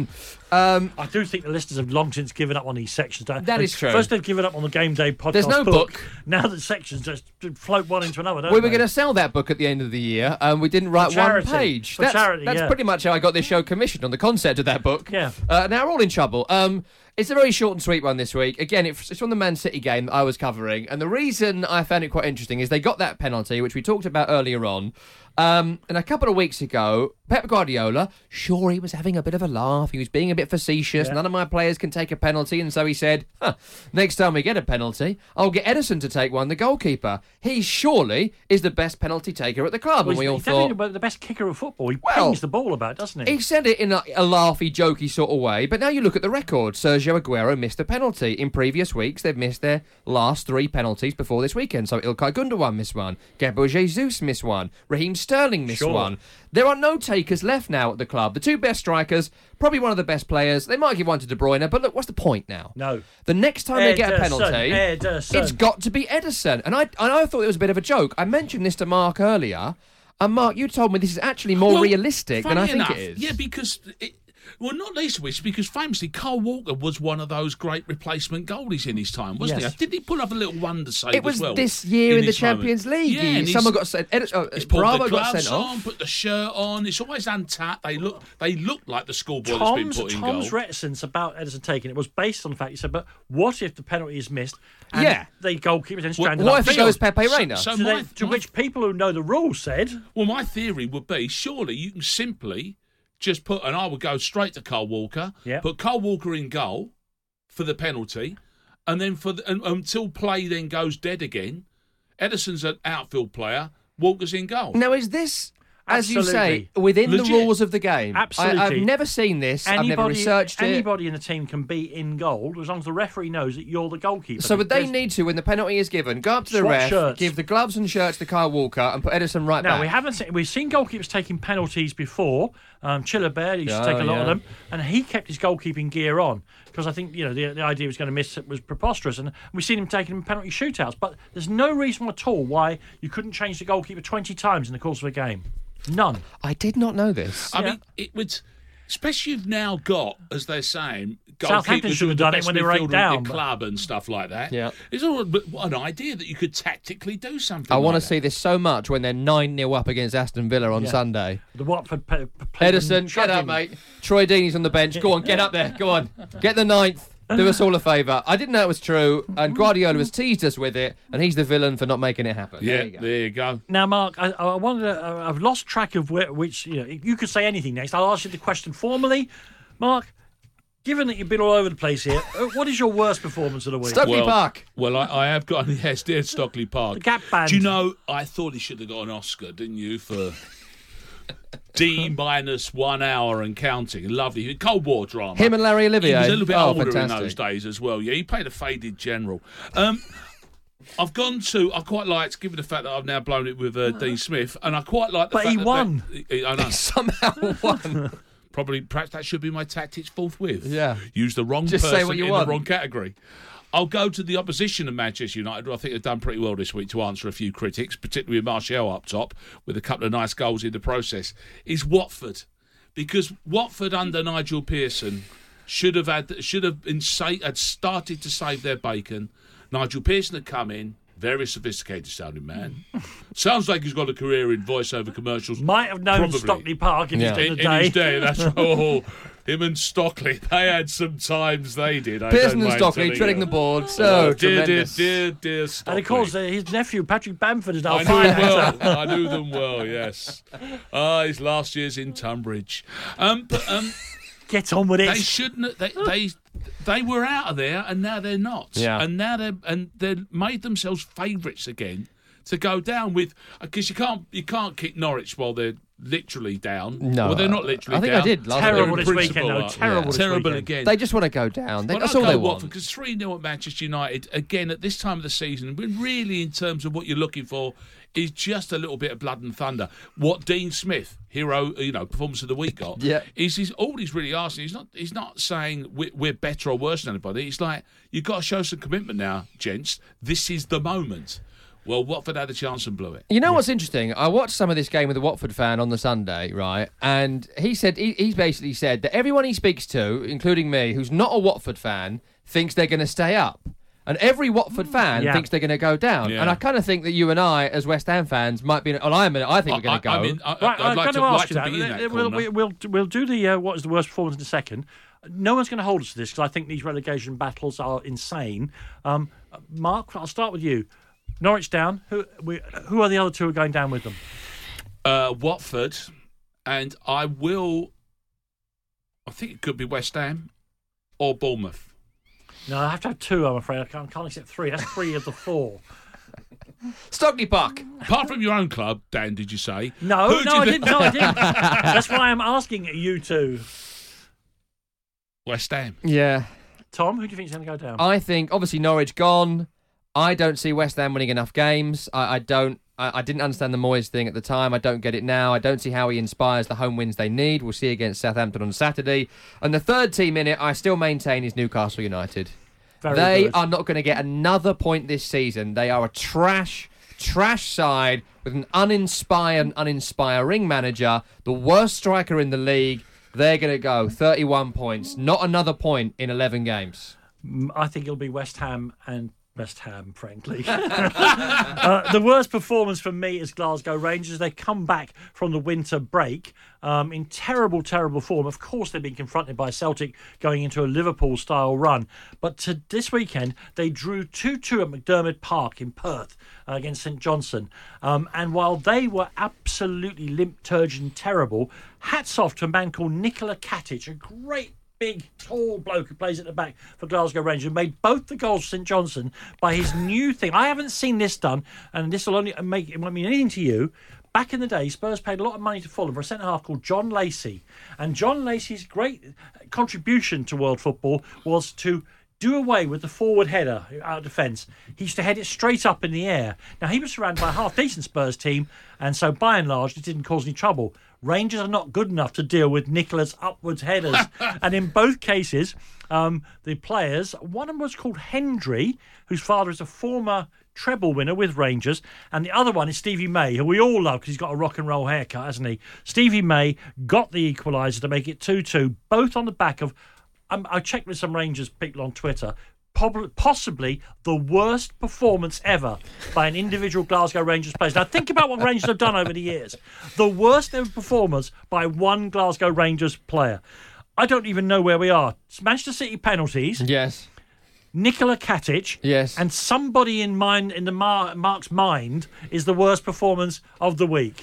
Um, I do think the listeners have long since given up on these sections. That They- is true. First they've given up on the Game Day podcast There's no book. Now the sections just float one into another, don't we were they? going to sell that book at the end of the year, and we didn't write charity. one page. For that's charity, that's yeah. pretty much how I got this show commissioned, on the concept of that book. Yeah. Uh, now we're all in trouble. Um, it's a very short and sweet one this week. Again, it's it's from the Man City game that I was covering, and the reason I found it quite interesting is they got that penalty, which we talked about earlier on. Um, and a couple of weeks ago, Pep Guardiola, sure, he was having a bit of a laugh. He was being a bit facetious. Yeah. None of my players can take a penalty. And so he said, huh, next time we get a penalty, I'll get Edison to take one, the goalkeeper. He surely is the best penalty taker at the club. Well, and we he's, all he's thought... definitely the best kicker of football. He Well, pings the ball about, doesn't he? He said it in a, a laughy, jokey sort of way, but now you look at the record. Sergio Aguero missed a penalty. In previous weeks, they've missed their last three penalties before this weekend. So Ilkay Gundogan missed one, Gabriel Jesus missed one, Raheem Sterling missed Sure. one. There are no takers left now at the club. The two best strikers, probably one of the best players. They might give one to De Bruyne, but look, what's the point now? No. The next time they get a Ederson, penalty, Ederson. it's got to be Edison. And I, and I thought it was a bit of a joke. I mentioned this to Mark earlier, and Mark, you told me this is actually more Well, realistic than I funny think enough, it is. Yeah, because it, well, not least of which because famously Carl Walker was one of those great replacement goalies in his time, wasn't Yes. he? Didn't he pull up a little wonder save It was as well? this year in, the his Champions moment? League. Yeah, He- and he's- Someone got sent. Ed, uh, He's pulled Bravo the got gloves sent on, off. put the shirt on. It's always untapped. They look, they look like the schoolboy that's Tom's, been put in Tom's goal. reticence about Edison taking it was based on the fact he said, but what if the penalty is missed and Yeah. the goalkeeper then What- stranded what on if it field? goes Pepe Reina? So, So my, then- to my- which people who know the rules said, well, my theory would be surely you can simply just put, and I would go straight to Carl Walker, Yep. put Carl Walker in goal for the penalty, and then for the, and, until play then goes dead again, Edison's an outfield player, Walker's in goal. Now, is this, as you say, Absolutely. within Legit. the rules of the game? Absolutely. I, I've never seen this. I've never anybody, researched it. anybody in the team can be in goal as long as the referee knows that you're the goalkeeper. So would they There's- need to, when the penalty is given, go up to the Swap ref, shirts. give the gloves and shirts to Kyle Walker, and put Edison right No, back? we haven't seen. We've seen goalkeepers taking penalties before. Um, Chilabert used to Oh, take a lot yeah. of them, and he kept his goalkeeping gear on because I think you know the, the idea he was going to miss it was preposterous, and we've seen him taking penalty shootouts. But there's no reason at all why you couldn't change the goalkeeper twenty times in the course of a game. None. I did not know this. I Yeah. mean, it would, especially you've now got, as they're saying, Southampton goalkeepers should who are have the done it best when they were eight midfielder in down, the but- club and stuff like that. Yeah. It's all but what an idea that you could tactically do something. I want to like see this so much when they're nine nil up against Aston Villa on Yeah. Sunday. The Watford pe- pe- played Edison, them get chugging. up, mate. Troy Deeney's on the bench. Go on, get up there. Go on. Get the ninth. Do us all a favour. I didn't know it was true, and Guardiola has teased us with it, and he's the villain for not making it happen. Yeah, There you go. there you go. Now, Mark, I, I wonder. Uh, I've lost track of where, which. You know, you could say anything next. I'll ask you the question formally, Mark. Given that you've been all over the place here, uh, what is your worst performance of the week? Stokely well, Park. Well, I, I have got yes, dear Stockley Park. The Gap Band. Do you know? I thought he should have got an Oscar, didn't you, for D minus one hour and counting? Lovely, Cold War drama. Him and Larry Olivier. He was a little bit Oh, older fantastic. in those days as well. Yeah, he played a faded general. Um, I've gone to. I quite liked, given the fact that I've now blown it with uh, Dean Smith, and I quite like the But fact he that won. That, I know. Somehow won. Probably, perhaps that should be my tactics forthwith. Yeah. Use the wrong Just say person what you in want. the wrong category. I'll go to the opposition of Manchester United, who I think have done pretty well this week to answer a few critics, particularly with Martial up top, with a couple of nice goals in the process, is Watford. Because Watford under Nigel Pearson should have had should have been sa- had started to save their bacon. Nigel Pearson had come in, very sophisticated sounding man. Sounds like he's got a career in voiceover commercials. Might have known Probably. Stockley Park in Yeah. his In, day. in his day, that's oh, him and Stockley. They had some times they did. I Pearson don't and mind Stockley telling treading you. the board. So Oh, dear, dear, tremendous. dear, dear Stockley. And of course, uh, his nephew Patrick Bamford is now I a knew fine them well. actor. I knew them well. Yes. Ah, his last year's in Tunbridge. Um, but um, Get on with it. they shouldn't. They they they were out of there, and now they're not. Yeah. And now they and they made themselves favourites again to go down with because you can't you can't kick Norwich while they're literally down. No. well they're not literally. I think down. I did last Terrible week. this Principle weekend, though. are. Terrible this Terrible weekend. again. They just want to go down. They, Well, that's I'll all go they Watford want. because three nil at Manchester United, again, at this time of the season, when really in terms of what you're looking for, is just a little bit of blood and thunder. What Dean Smith, hero, you know, performance of the week got, Yeah. is he's, all he's really asking, he's not he's not saying we're, we're better or worse than anybody. It's like, you've got to show some commitment now, gents. This is the moment. Well, Watford had a chance and blew it. You know what's interesting? I watched some of this game with a Watford fan on the Sunday, right? And he said he, he's basically said that everyone he speaks to, including me, who's not a Watford fan, thinks they're going to stay up. And every Watford fan Yeah. thinks they're going to go down. Yeah. And I kind of think that you and I, as West Ham fans, might be... Well, I'm, I think we're going to go. I, I mean, I, Right, I'd I'm like going to, to ask like you to that. be in that we'll, corner. we- we'll, we'll do the uh, what is the worst performance in a second. No one's going to hold us to this because I think these relegation battles are insane. Um, Mark, I'll start with you. Norwich down. Who we, who are the other two who are going down with them? Uh, Watford, and I will... I think it could be West Ham or Bournemouth. No, I have to have two, I'm afraid. I can't, can't accept three. That's three of the four. Stockley Park. Apart from your own club, Dan, did you say? No, Who no, do you I think- didn't. No, I didn't. That's why I'm asking you two. West Ham. Yeah. Tom, who do you think is going to go down? I think, obviously, Norwich gone. I don't see West Ham winning enough games. I, I don't... I, I didn't understand the Moyes thing at the time. I don't get it now. I don't see how he inspires the home wins they need. We'll see against Southampton on Saturday. And the third team in it, I still maintain, is Newcastle United. Very they good. are not going to get another point this season. They are a trash, trash side with an uninspired, uninspiring manager, the worst striker in the league. They're going to go thirty-one points, not another point in eleven games. Mm, I think it'll be West Ham and West Ham, frankly. uh, the worst performance for me is Glasgow Rangers. They come back from the winter break um, in terrible, terrible form. Of course, they've been confronted by Celtic going into a Liverpool-style run. But to this weekend, they drew two two at McDermott Park in Perth uh, against St Johnstone. Um, and while they were absolutely limp, turgid and terrible, hats off to a man called Nicola Katic, a great big, tall bloke who plays at the back for Glasgow Rangers, who made both the goals for St Johnstone by his new thing. I haven't seen this done, and this will only make it won't mean anything to you. Back in the day, Spurs paid a lot of money to Fulham for a centre-half called John Lacey. And John Lacey's great contribution to world football was to do away with the forward header out of defence. He used to head it straight up in the air. Now, he was surrounded by a half-decent Spurs team, and so by and large, it didn't cause any trouble. Rangers are not good enough to deal with Nicola's upwards headers. And in both cases, um, the players, one of them was called Hendry, whose father is a former treble winner with Rangers, and the other one is Stevie May, who we all love because he's got a rock and roll haircut, hasn't he? Stevie May got the equaliser to make it two two, both on the back of, um, I checked with some Rangers people on Twitter, possibly the worst performance ever by an individual Glasgow Rangers player. Now think about what Rangers have done over the years. The worst ever performance by one Glasgow Rangers player. I don't even know where we are. It's Manchester City penalties. Yes. Nicola Katic. Yes. And somebody in mind in the Mar- Mark's mind is the worst performance of the week.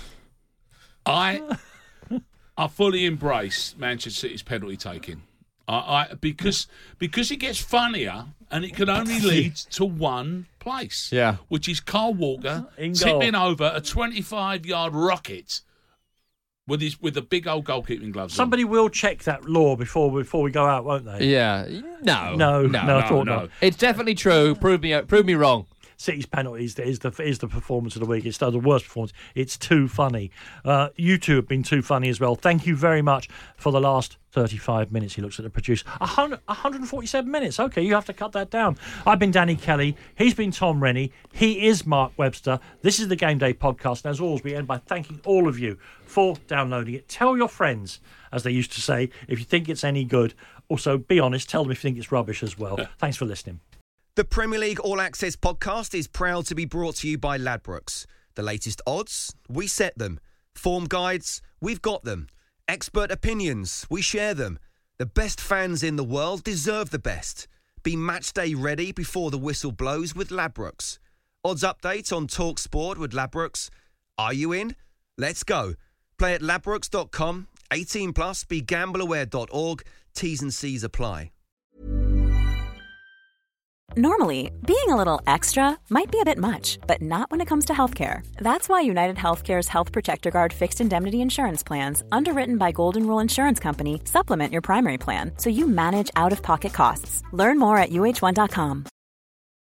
I I fully embrace Manchester City's penalty taking. I, I because because it gets funnier and it can only lead to one place. Yeah. Which is Carl Walker In goal. tipping over a twenty-five yard rocket with his with the big old goalkeeping gloves. Somebody will check that law before before we go out, won't they? Yeah. No. No, no, no, I thought no. not. It's definitely true. Prove me, prove me wrong. City's penalties is the is the performance of the week. It's the worst performance. It's too funny. Uh, you two have been too funny as well. Thank you very much for the last thirty-five minutes. He looks at the producer. one hundred, one hundred forty-seven minutes. Okay, you have to cut that down. I've been Danny Kelly. He's been Tom Rennie. He is Mark Webster. This is the Game Day podcast. And as always, we end by thanking all of you for downloading it. Tell your friends, as they used to say, if you think it's any good. Also, be honest. Tell them if you think it's rubbish as well. Thanks for listening. The Premier League All Access podcast is proud to be brought to you by Ladbrokes. The latest odds, we set them. Form guides, we've got them. Expert opinions, we share them. The best fans in the world deserve the best. Be match day ready before the whistle blows with Ladbrokes. Odds update on Talk Sport with Ladbrokes. Are you in? Let's go. Play at ladbrokes dot com. eighteen plus, be gamble aware dot org. T's and C's apply. Normally, being a little extra might be a bit much, but not when it comes to healthcare. That's why United Healthcare's Health Protector Guard fixed indemnity insurance plans, underwritten by Golden Rule Insurance Company, supplement your primary plan so you manage out-of-pocket costs. Learn more at U H one dot com.